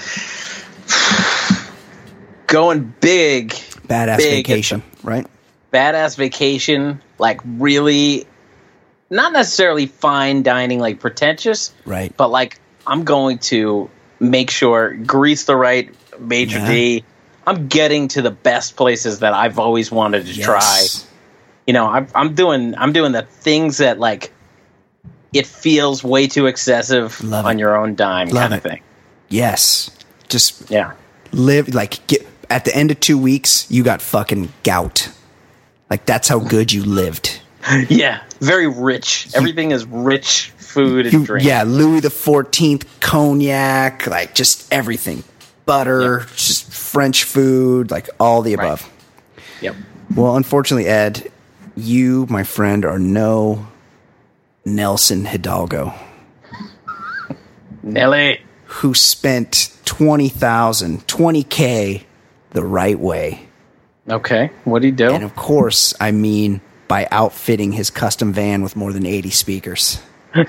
Going big. Badass vacation, right? Badass vacation, like really, not necessarily fine dining, like pretentious, right? But like, I'm going to make sure grease the right maitre d'. I'm getting to the best places that I've always wanted to try. You know, I'm doing the things that like it feels way too excessive on your own dime kind of thing. Yes, just live get at the end of 2 weeks. You got fucking gout. Like, that's how good you lived. Yeah, very rich. Everything is rich food and drink. Yeah, Louis XIV cognac, like just everything. Butter, just French food, like all the above. Yep. Well, unfortunately, Ed, you, my friend, are no Nelson Hidalgo. Nelly. Who spent $20K the right way. Okay, what'd he do? And of course, I mean by outfitting his custom van with more than 80 speakers.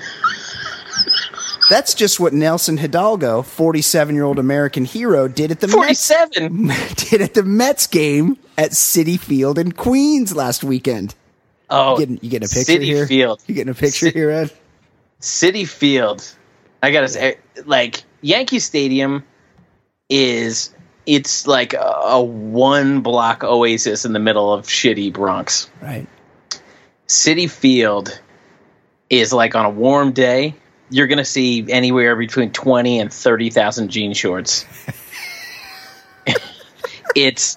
That's just what Nelson Hidalgo, 47-year-old American hero, did at the 47 did at the Mets game at Citi Field in Queens last weekend. Oh, you getting a picture City here? Field. You getting a picture here, Ed? Citi Field. I gotta say, like Yankee Stadium it's like a one block oasis in the middle of shitty Bronx. Right. Citi Field is like on a warm day, you're going to see anywhere between 20 and 30,000 jean shorts. It's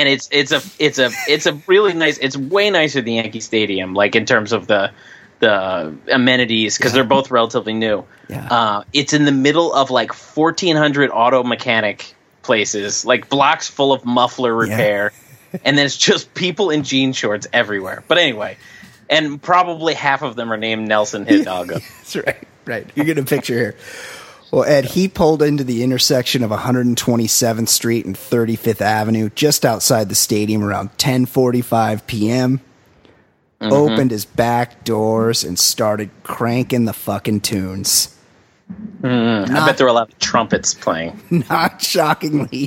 a really nice. It's way nicer than Yankee Stadium, like in terms of the amenities, because they're both relatively new. Yeah. It's in the middle of like 1,400 auto mechanic places, like blocks full of muffler repair, and then it's just people in jean shorts everywhere. But anyway, and probably half of them are named Nelson Hidalgo. That's right. Right. You get a picture here. Well, Ed, he pulled into the intersection of 127th Street and 35th Avenue just outside the stadium around 10:45 p.m., opened his back doors, and started cranking the fucking tunes. I bet there were a lot of trumpets playing. Not shockingly.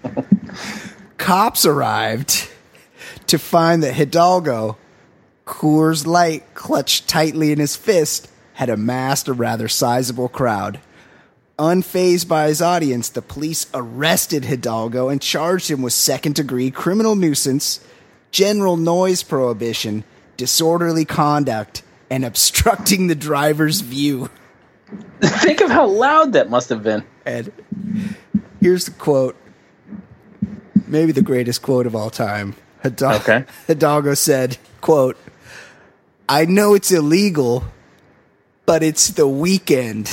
Cops arrived to find that Hidalgo, Coors Light clutched tightly in his fist, had amassed a rather sizable crowd. Unfazed by his audience, the police arrested Hidalgo and charged him with second-degree criminal nuisance, general noise prohibition, disorderly conduct, and obstructing the driver's view. Think of how loud that must have been. And here's the quote. Maybe the greatest quote of all time. Hidalgo said, quote, "I know it's illegal, but it's the weekend."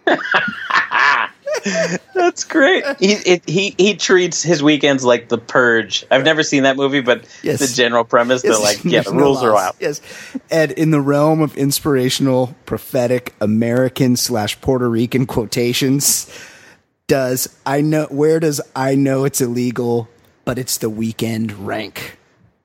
That's great. He treats his weekends like The Purge. I've never seen that movie, but the general premise, they're like, the rules are out. Yes. And in the realm of inspirational, prophetic, American/Puerto Rican quotations, where does I know it's illegal, but it's the weekend rank?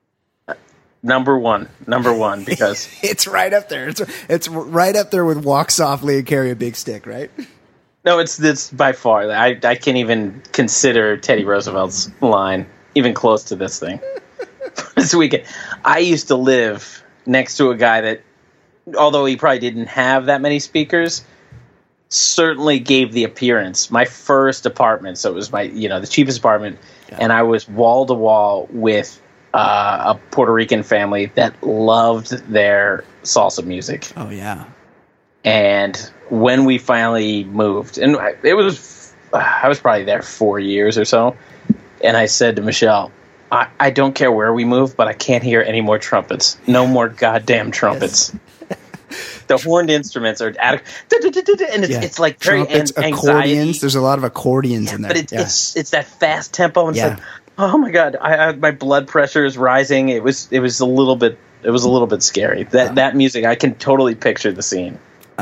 Number one, because it's right up there. It's right up there with Walk Softly and Carry a Big Stick, right? No, it's by far. I can't even consider Teddy Roosevelt's line even close to this thing. This weekend, I used to live next to a guy that, although he probably didn't have that many speakers, certainly gave the appearance. My first apartment, so it was the cheapest apartment, and I was wall to wall with a Puerto Rican family that loved their salsa music. Oh yeah. And when we finally moved, and I was probably there 4 years or so, and I said to Michelle, I don't care where we move, but I can't hear any more trumpets. No more goddamn trumpets. Yes. The horned instruments are adequate, and it's like very trumpets, accordions. There's a lot of accordions in there. But it's that fast tempo, and it's like, oh my god, my blood pressure is rising. It was a little bit scary. That music, I can totally picture the scene.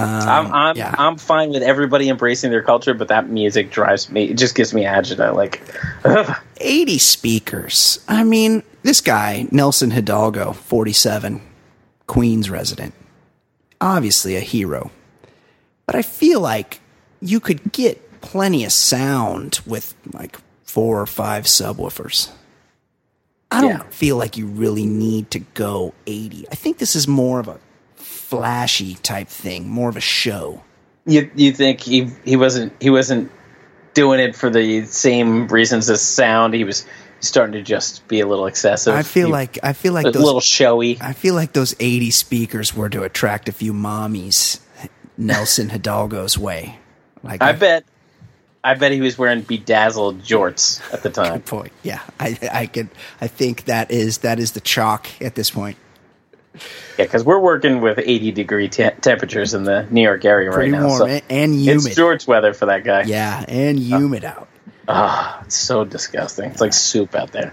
I'm fine with everybody embracing their culture, but that music drives me. It just gives me agita. Like 80 speakers. I mean, this guy Nelson Hidalgo, 47, Queens resident, obviously a hero. But I feel like you could get plenty of sound with like 4 or 5 subwoofers. I don't feel like you really need to go 80. I think this is more of a flashy type thing, more of a show. You think he wasn't doing it for the same reasons as sound? He was starting to just be a little excessive. I feel like a little showy. I feel like those 80 speakers were to attract a few mommies Nelson Hidalgo's way. Like I bet he was wearing bedazzled jorts at the time. Good point. Yeah, I think that is the chalk at this point. Yeah, because we're working with 80-degree temperatures in the New York area Pretty right now. Warm, so and humid. It's George weather for that guy. Yeah, and humid out. It's so disgusting. It's like soup out there.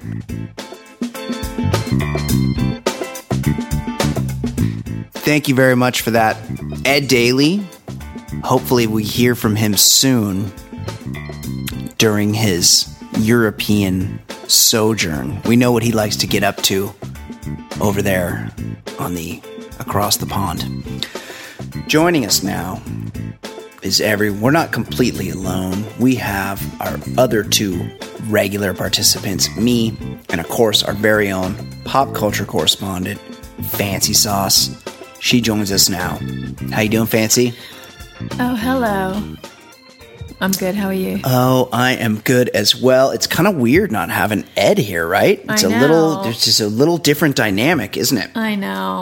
Thank you very much for that, Ed Daly. Hopefully we hear from him soon during his European sojourn. We know what he likes to get up to over there across the pond. Joining us now is we're not completely alone. We have our other 2 regular participants, me and of course our very own pop culture correspondent, Fancy Sauce. She joins us now. How you doing, Fancy? Oh, hello. I'm good. How are you? Oh, I am good as well. It's kind of weird not having Ed here, right? It's I know. There's just a little different dynamic, isn't it? I know.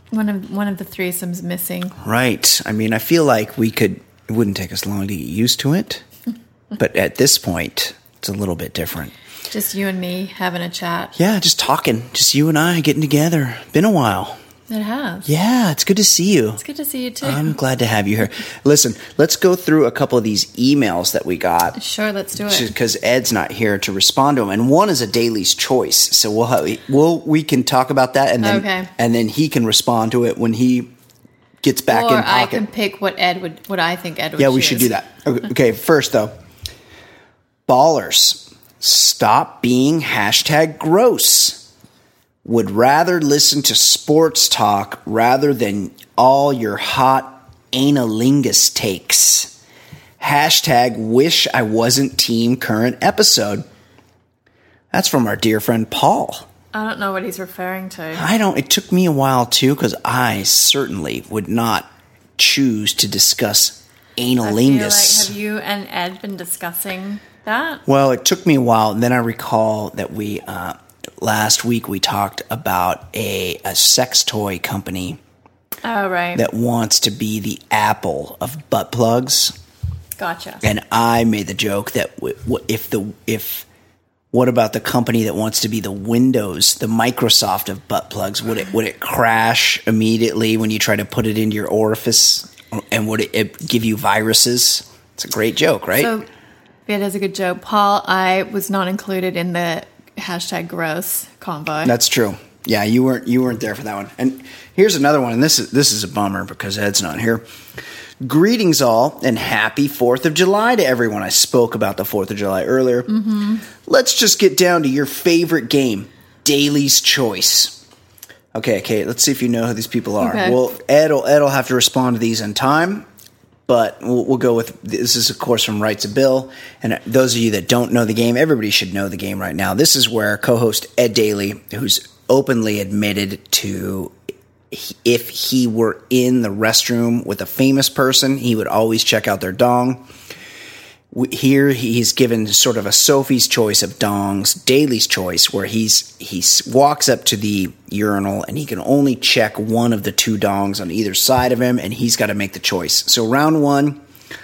One of the threesomes missing. Right. I mean, I feel like it wouldn't take us long to get used to it. But at this point, it's a little bit different. Just you and me having a chat. Yeah, just talking. Just you and I getting together. Been a while. It has. Yeah, it's good to see you. It's good to see you too. I'm glad to have you here. Listen, let's go through a couple of these emails that we got. Sure, let's do it. Because Ed's not here to respond to them, and one is a Daily's Choice. So we can talk about that, and then he can respond to it when he gets back in pocket. Or I can pick what I think Ed would. Yeah, we should do that. Okay, first though, ballers, stop being #gross. Would rather listen to sports talk rather than all your hot analingus takes. #wish I wasn't team current episode. That's from our dear friend Paul. I don't know what he's referring to. It took me a while too, because I certainly would not choose to discuss analingus. Have you and Ed been discussing that? Well, it took me a while, and then I recall that we... last week we talked about a sex toy company that wants to be the Apple of butt plugs. Gotcha. And I made the joke that what about the company that wants to be the Windows, the Microsoft of butt plugs? Would it crash immediately when you try to put it into your orifice? And would it give you viruses? It's a great joke, right? So, it is a good joke. Paul, I was not included in the #gross convo. That's true. Yeah, you weren't there for that one. And here's another one, and this is a bummer because Ed's not here. Greetings all, and happy 4th of July to everyone. I spoke about the 4th of July earlier. Mm-hmm. Let's just get down to your favorite game, Daily's Choice. Okay, Kate, let's see if you know who these people are. Okay. Well, Ed'll have to respond to these in time. But we'll go with, this is, of course, from Writes a Bill. And those of you that don't know the game, everybody should know the game right now. This is where co-host Ed Daly, who's openly admitted to if he were in the restroom with a famous person, he would always check out their dong. Here he's given sort of a Sophie's choice of dongs, Daly's choice, where he walks up to the urinal and he can only check one of the two dongs on either side of him, and he's got to make the choice. So round one,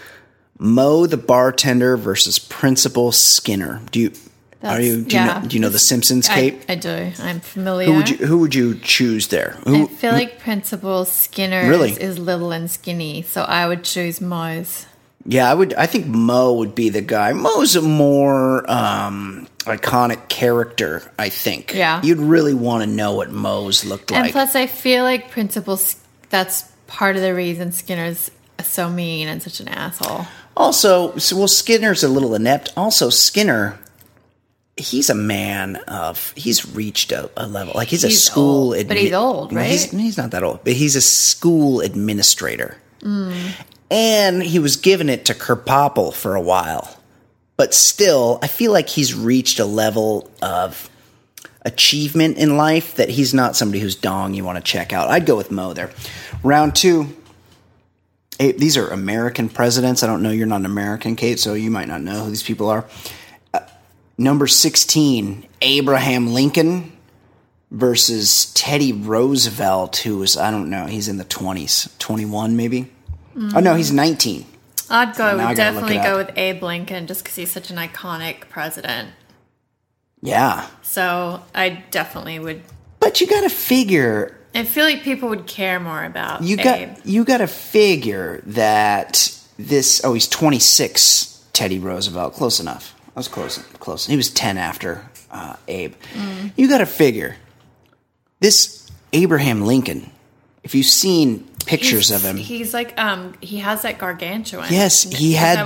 Mo the bartender versus Principal Skinner. Do you know the Simpsons, Kate? I do. I'm familiar. Who would you choose there? I feel like Principal Skinner Really? is little and skinny, so I would choose Mo's. Yeah, I think Mo would be the guy. Mo's a more iconic character, I think. Yeah. You'd really want to know what Mo's looked like. And plus, I feel like that's part of the reason Skinner's so mean and such an asshole. Also, Skinner's a little inept. Also, Skinner, he's a man he's reached a level. Like, he's a school... But he's old, right? He's not that old, but he's a school administrator. Mm. And he was giving it to Kerpopple for a while. But still, I feel like he's reached a level of achievement in life that he's not somebody whose dong you want to check out. I'd go with Mo there. Round two. These are American presidents. I don't know. You're not an American, Kate, so you might not know who these people are. Number 16, Abraham Lincoln versus Teddy Roosevelt, who was, I don't know, he's in the 20s. 21, maybe? Oh, no, he's 19. I'd definitely go with Abe Lincoln just because he's such an iconic president. Yeah. So I definitely would. But you got to figure. I feel like people would care more about Abe. You got to figure that this. Oh, he's 26, Teddy Roosevelt. Close enough. I was close. He was 10 after Abe. Mm. You got to figure. This Abraham Lincoln, if you've seen pictures of him. He's like, he has that gargantuan. Yes, he had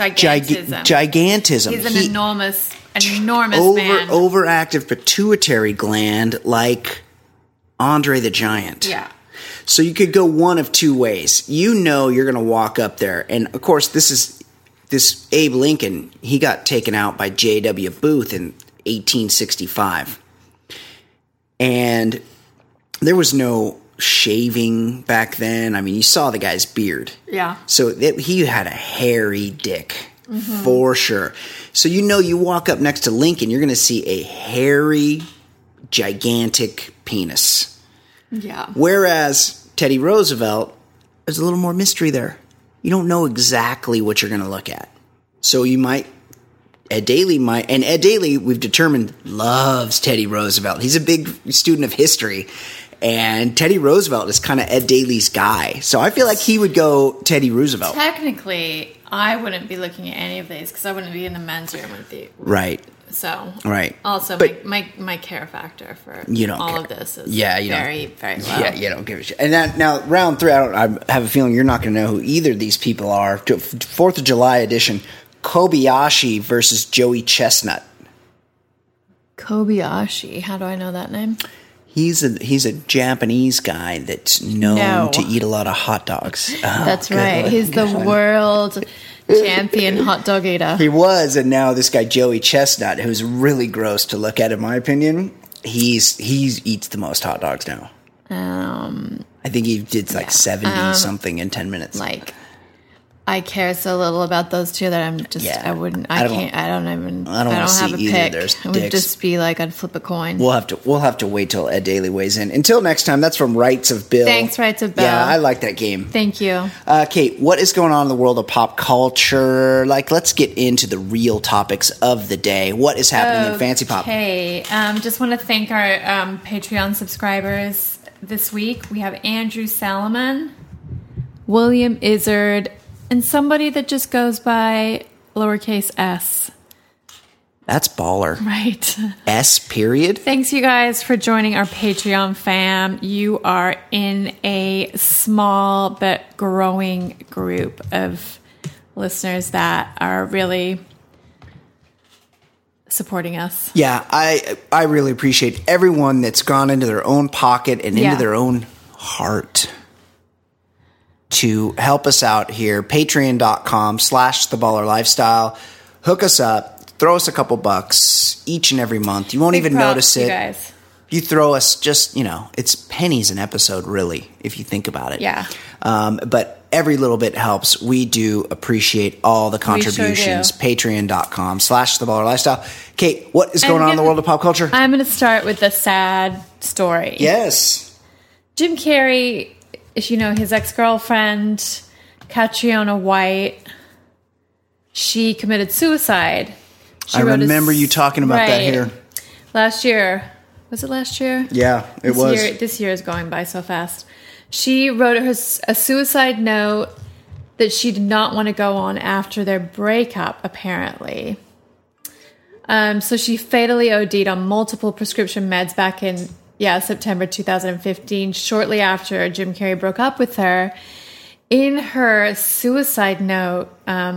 gigantism. He's an enormous man. Overactive pituitary gland like Andre the Giant. Yeah. So you could go one of two ways. You know you're going to walk up there. And, of course, this Abe Lincoln, he got taken out by J.W. Booth in 1865. And there was no shaving back then. I mean, you saw the guy's beard. Yeah. So he had a hairy dick, for sure. So you walk up next to Lincoln, you're going to see a hairy, gigantic penis. Yeah. Whereas Teddy Roosevelt, there's a little more mystery there. You don't know exactly what you're going to look at. So you might, Ed Daly might, and Ed Daly, we've determined, loves Teddy Roosevelt. He's a big student of history. And Teddy Roosevelt is kind of Ed Daly's guy. So I feel like he would go Teddy Roosevelt. Technically, I wouldn't be looking at any of these because I wouldn't be in the men's room with you. Right. So, right. Also, but my care factor for you don't all care. Of this is very, very low. Yeah, you don't give a shit. And now round 3, I have a feeling you're not going to know who either of these people are. 4th of July edition, Kobayashi versus Joey Chestnut. Kobayashi. How do I know that name? He's a Japanese guy that's known to eat a lot of hot dogs. Oh, that's right. He's the world champion hot dog eater. He was, and now this guy Joey Chestnut, who's really gross to look at, in my opinion. He eats the most hot dogs now. I think he did 70 something in 10 minutes. I care so little about those two that I'm just I don't have a pick. It would just be like I'd flip a coin. We'll have to wait till Ed Daly weighs in. Until next time, that's from Rights of Bill. Thanks, Rights of Bill. Yeah, I like that game. Thank you. Kate, what is going on in the world of pop culture? Let's get into the real topics of the day. What is happening in Fancy Pop? Okay, just want to thank our Patreon subscribers this week. We have Andrew Salomon, William Izzard, and somebody that just goes by lowercase s. That's baller. Right. S period. Thanks, you guys, for joining our Patreon fam. You are in a small but growing group of listeners that are really supporting us. Yeah, I really appreciate everyone that's gone into their own pocket and into their own heart to help us out here. Patreon.com/theballerlifestyle. Hook us up. Throw us a couple bucks each and every month. You won't even notice it. Guys. You throw us just, it's pennies an episode, really, if you think about it. Yeah. But every little bit helps. We do appreciate all the contributions. We sure do. Patreon.com/theballerlifestyle. Kate, what is going on in the world of pop culture? I'm going to start with a sad story. Yes. Jim Carrey, his ex-girlfriend, Catriona White, she committed suicide. I remember you talking about that here. Last year. Was it last year? Yeah, it was. This year is going by so fast. She wrote a suicide note that she did not want to go on after their breakup, apparently. So she fatally OD'd on multiple prescription meds back in September 2015, shortly after Jim Carrey broke up with her. In her suicide note,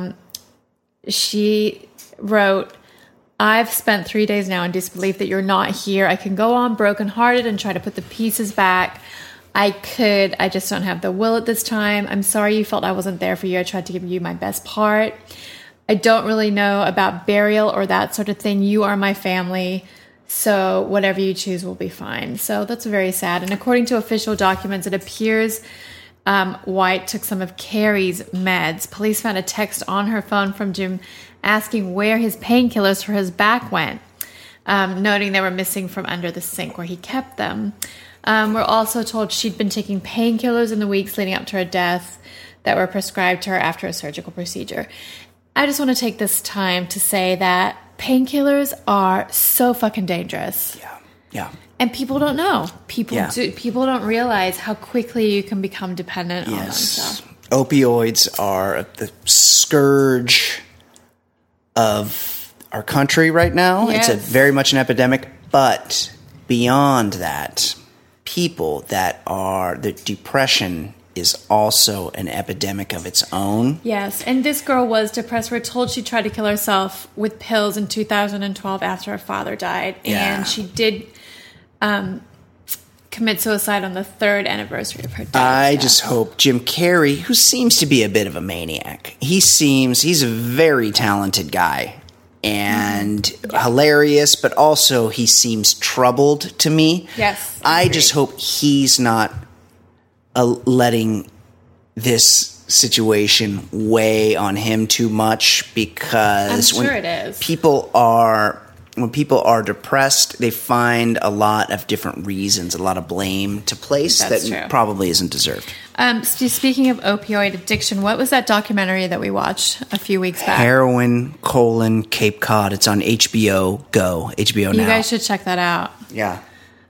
she wrote, "I've spent 3 days now in disbelief that you're not here. I can go on brokenhearted and try to put the pieces back. I just don't have the will at this time. I'm sorry you felt I wasn't there for you. I tried to give you my best part. I don't really know about burial or that sort of thing. You are my family. So whatever you choose will be fine." So that's very sad. And according to official documents, it appears White took some of Carrey's meds. Police found a text on her phone from Jim asking where his painkillers for his back went, noting they were missing from under the sink where he kept them. We're also told she'd been taking painkillers in the weeks leading up to her death that were prescribed to her after a surgical procedure. I just want to take this time to say that painkillers are so fucking dangerous. Yeah. And people don't know. People don't realize how quickly you can become dependent on them. So. Opioids are the scourge of our country right now. Yes. It's very much an epidemic. But beyond that, the depression is also an epidemic of its own. Yes, and this girl was depressed. We're told she tried to kill herself with pills in 2012 after her father died. Yeah. And she did commit suicide on the 3rd anniversary of her death. I just hope Jim Carrey, who seems to be a bit of a maniac, he's a very talented guy and hilarious, but also he seems troubled to me. Yes. I just hope he's not letting this situation weigh on him too much, because I'm sure it is. People are when people are depressed, they find a lot of different reasons, a lot of blame to place That's that true. probably isn't deserved. Speaking of opioid addiction, what was that documentary that we watched a few weeks back? Heroin, Cape Cod. It's on HBO Go. HBO now. You guys should check that out. Yeah.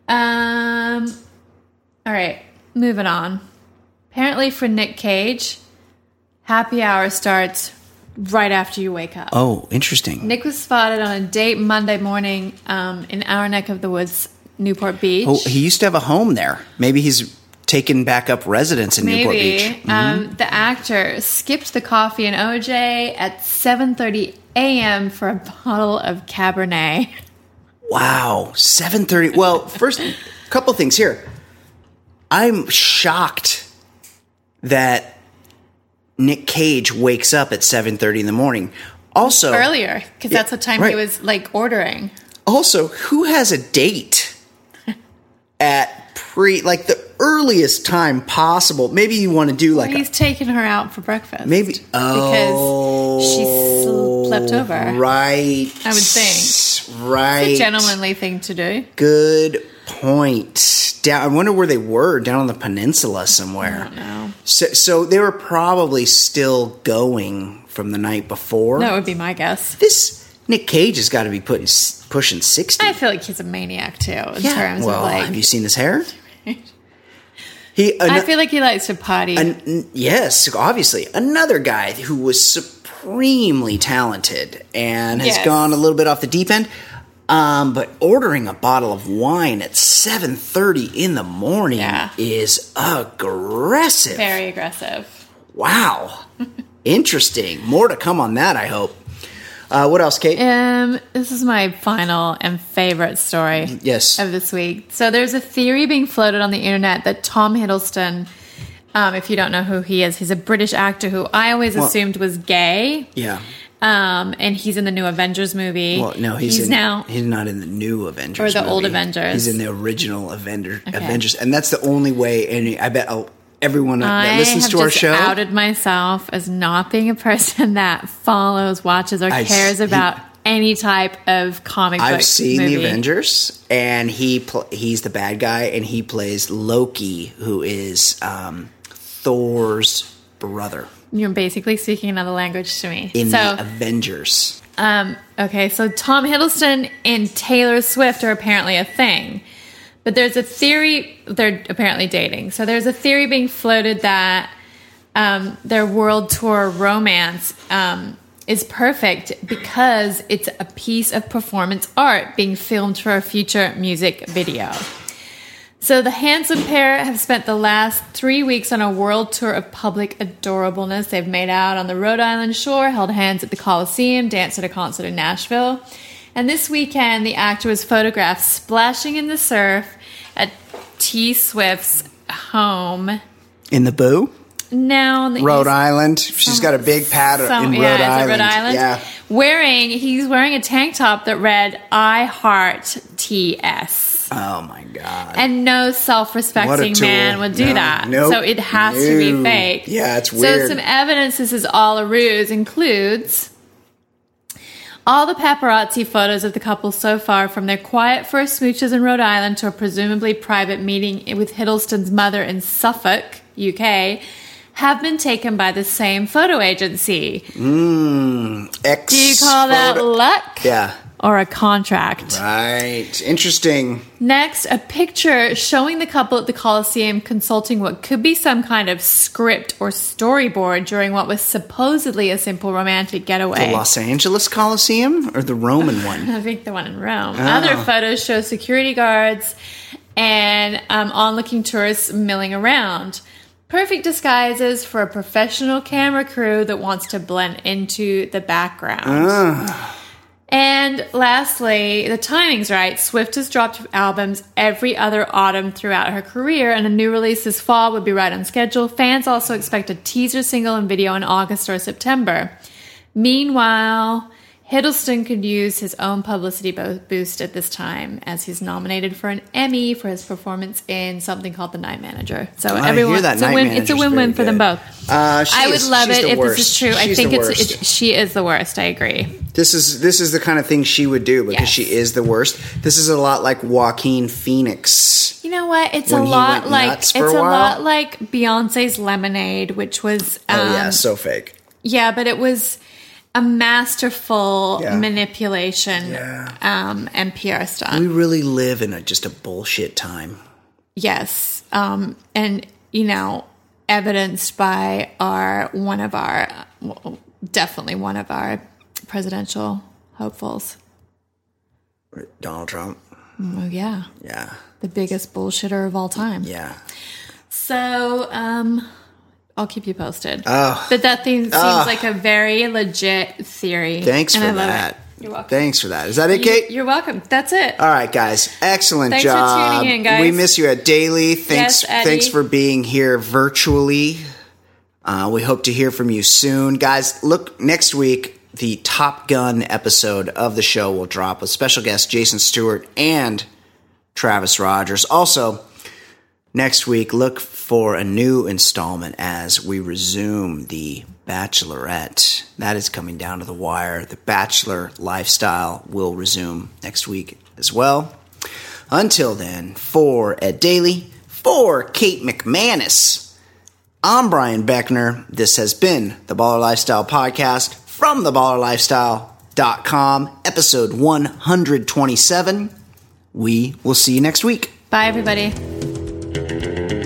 All right, moving on. Apparently for Nick Cage, happy hour starts right after you wake up. Oh, interesting. Nick was spotted on a date Monday morning in our neck of the woods, Newport Beach. Oh, he used to have a home there. Maybe he's taken back up residence in Newport Beach. The actor skipped the coffee and OJ at 7:30 a.m. for a bottle of Cabernet. Wow, 7:30. Well, first, a couple things here. I'm shocked that Nick Cage wakes up at 7:30 in the morning. Also, Earlier, because that's the time right. he was like ordering. Also, who has a date at the earliest time possible? Maybe you want to do like He's taking her out for breakfast. maybe because she slept over. Right. I would think. Right. It's a gentlemanly thing to do. Good point. I wonder where they were, down on the peninsula somewhere. I don't know. So they were probably still going from the night before. That would be my guess. This Nick Cage has got to be pushing 60. I feel like he's a maniac too in terms well, of like. have you seen his hair? I feel like he likes to potty. Yes, obviously. Another guy who was supremely talented and has gone a little bit off the deep end. But ordering a bottle of wine at 7:30 in the morning is aggressive. Very aggressive. Wow. Interesting. More to come on that, I hope. What else, Kate? This is my final and favorite story Yes. of this week. So there's a theory being floated on the internet that Tom Hiddleston, if you don't know who he is, he's a British actor who I always assumed was gay. Yeah. And he's in the new Avengers movie. Well, no, he's not in the new Avengers or the movie. old Avengers. He's in the original Avengers, and that's the only way. And I bet everyone that listens to our show I have outed myself as not being a person that follows, watches, or cares about any type of comic book I've seen movie. the Avengers, and he's the bad guy, and he plays Loki, who is Thor's brother. You're basically speaking another language to me. In the Avengers. Okay, so Tom Hiddleston and Taylor Swift are apparently a thing. But there's a theory, they're apparently dating. So there's a theory being floated that their world tour romance is perfect because it's a piece of performance art being filmed for a future music video. So the handsome pair have spent the last 3 weeks on a world tour of public adorableness. They've made out on the Rhode Island shore, held hands at the Coliseum, danced at a concert in Nashville. And this weekend, the actor was photographed splashing in the surf at T. Swift's home. In the Boo? Now, Rhode Island. She's got a big pad in Rhode Island. Rhode Island. Yeah. He's wearing a tank top that read, I heart TS. Oh my God. And no self-respecting man would do that. Nope, so it has to be fake. Yeah, it's weird. So some evidence this is all a ruse includes all the paparazzi photos of the couple so far, from their quiet first smooches in Rhode Island to a presumably private meeting with Hiddleston's mother in Suffolk, UK, have been taken by the same photo agency. Do you call that luck? Yeah. Or a contract? Right. Interesting. Next, a picture showing the couple at the Coliseum consulting what could be some kind of script or storyboard during what was supposedly a simple romantic getaway. The Los Angeles Coliseum or the Roman one? I think the one in Rome. Other photos show security guards and onlooking tourists milling around. Perfect disguises for a professional camera crew that wants to blend into the background. And lastly, the timing's right. Swift has dropped albums every other autumn throughout her career, and a new release this fall would be right on schedule. Fans also expect a teaser single and video in August or September. Meanwhile, Hiddleston could use his own publicity boost at this time, as he's nominated for an Emmy for his performance in something called The Night Manager. So everyone, it's a win-win for them both. I would love it if this is true. I think she is the worst. I agree. This is the kind of thing she would do because she is the worst. This is a lot like Joaquin Phoenix. You know what? It's a lot like Beyonce's Lemonade, which was so fake. Yeah, but it was a masterful manipulation and PR stunt. We really live in just a bullshit time. Yes. And, evidenced by definitely one of our presidential hopefuls. Donald Trump. Oh, yeah. Yeah. The biggest bullshitter of all time. Yeah. So, I'll keep you posted. Oh. But that seems like a very legit theory. Thanks for that. You're welcome. Thanks for that. Is that it, Kate? You're welcome. That's it. All right, guys. Excellent job. Thanks for tuning in, guys. We miss you at Daily. Thanks, yes, Eddie. Thanks for being here virtually. We hope to hear from you soon. Guys, look, next week, the Top Gun episode of the show will drop with special guest Jason Stewart and Travis Rogers. Also, next week, look for a new installment as we resume The Bachelorette. That is coming down to the wire. The Bachelor lifestyle will resume next week as well. Until then, for Ed Daly, for Kate McManus, I'm Brian Beckner. This has been the Baller Lifestyle Podcast from theballerlifestyle.com, episode 127. We will see you next week. Bye, everybody.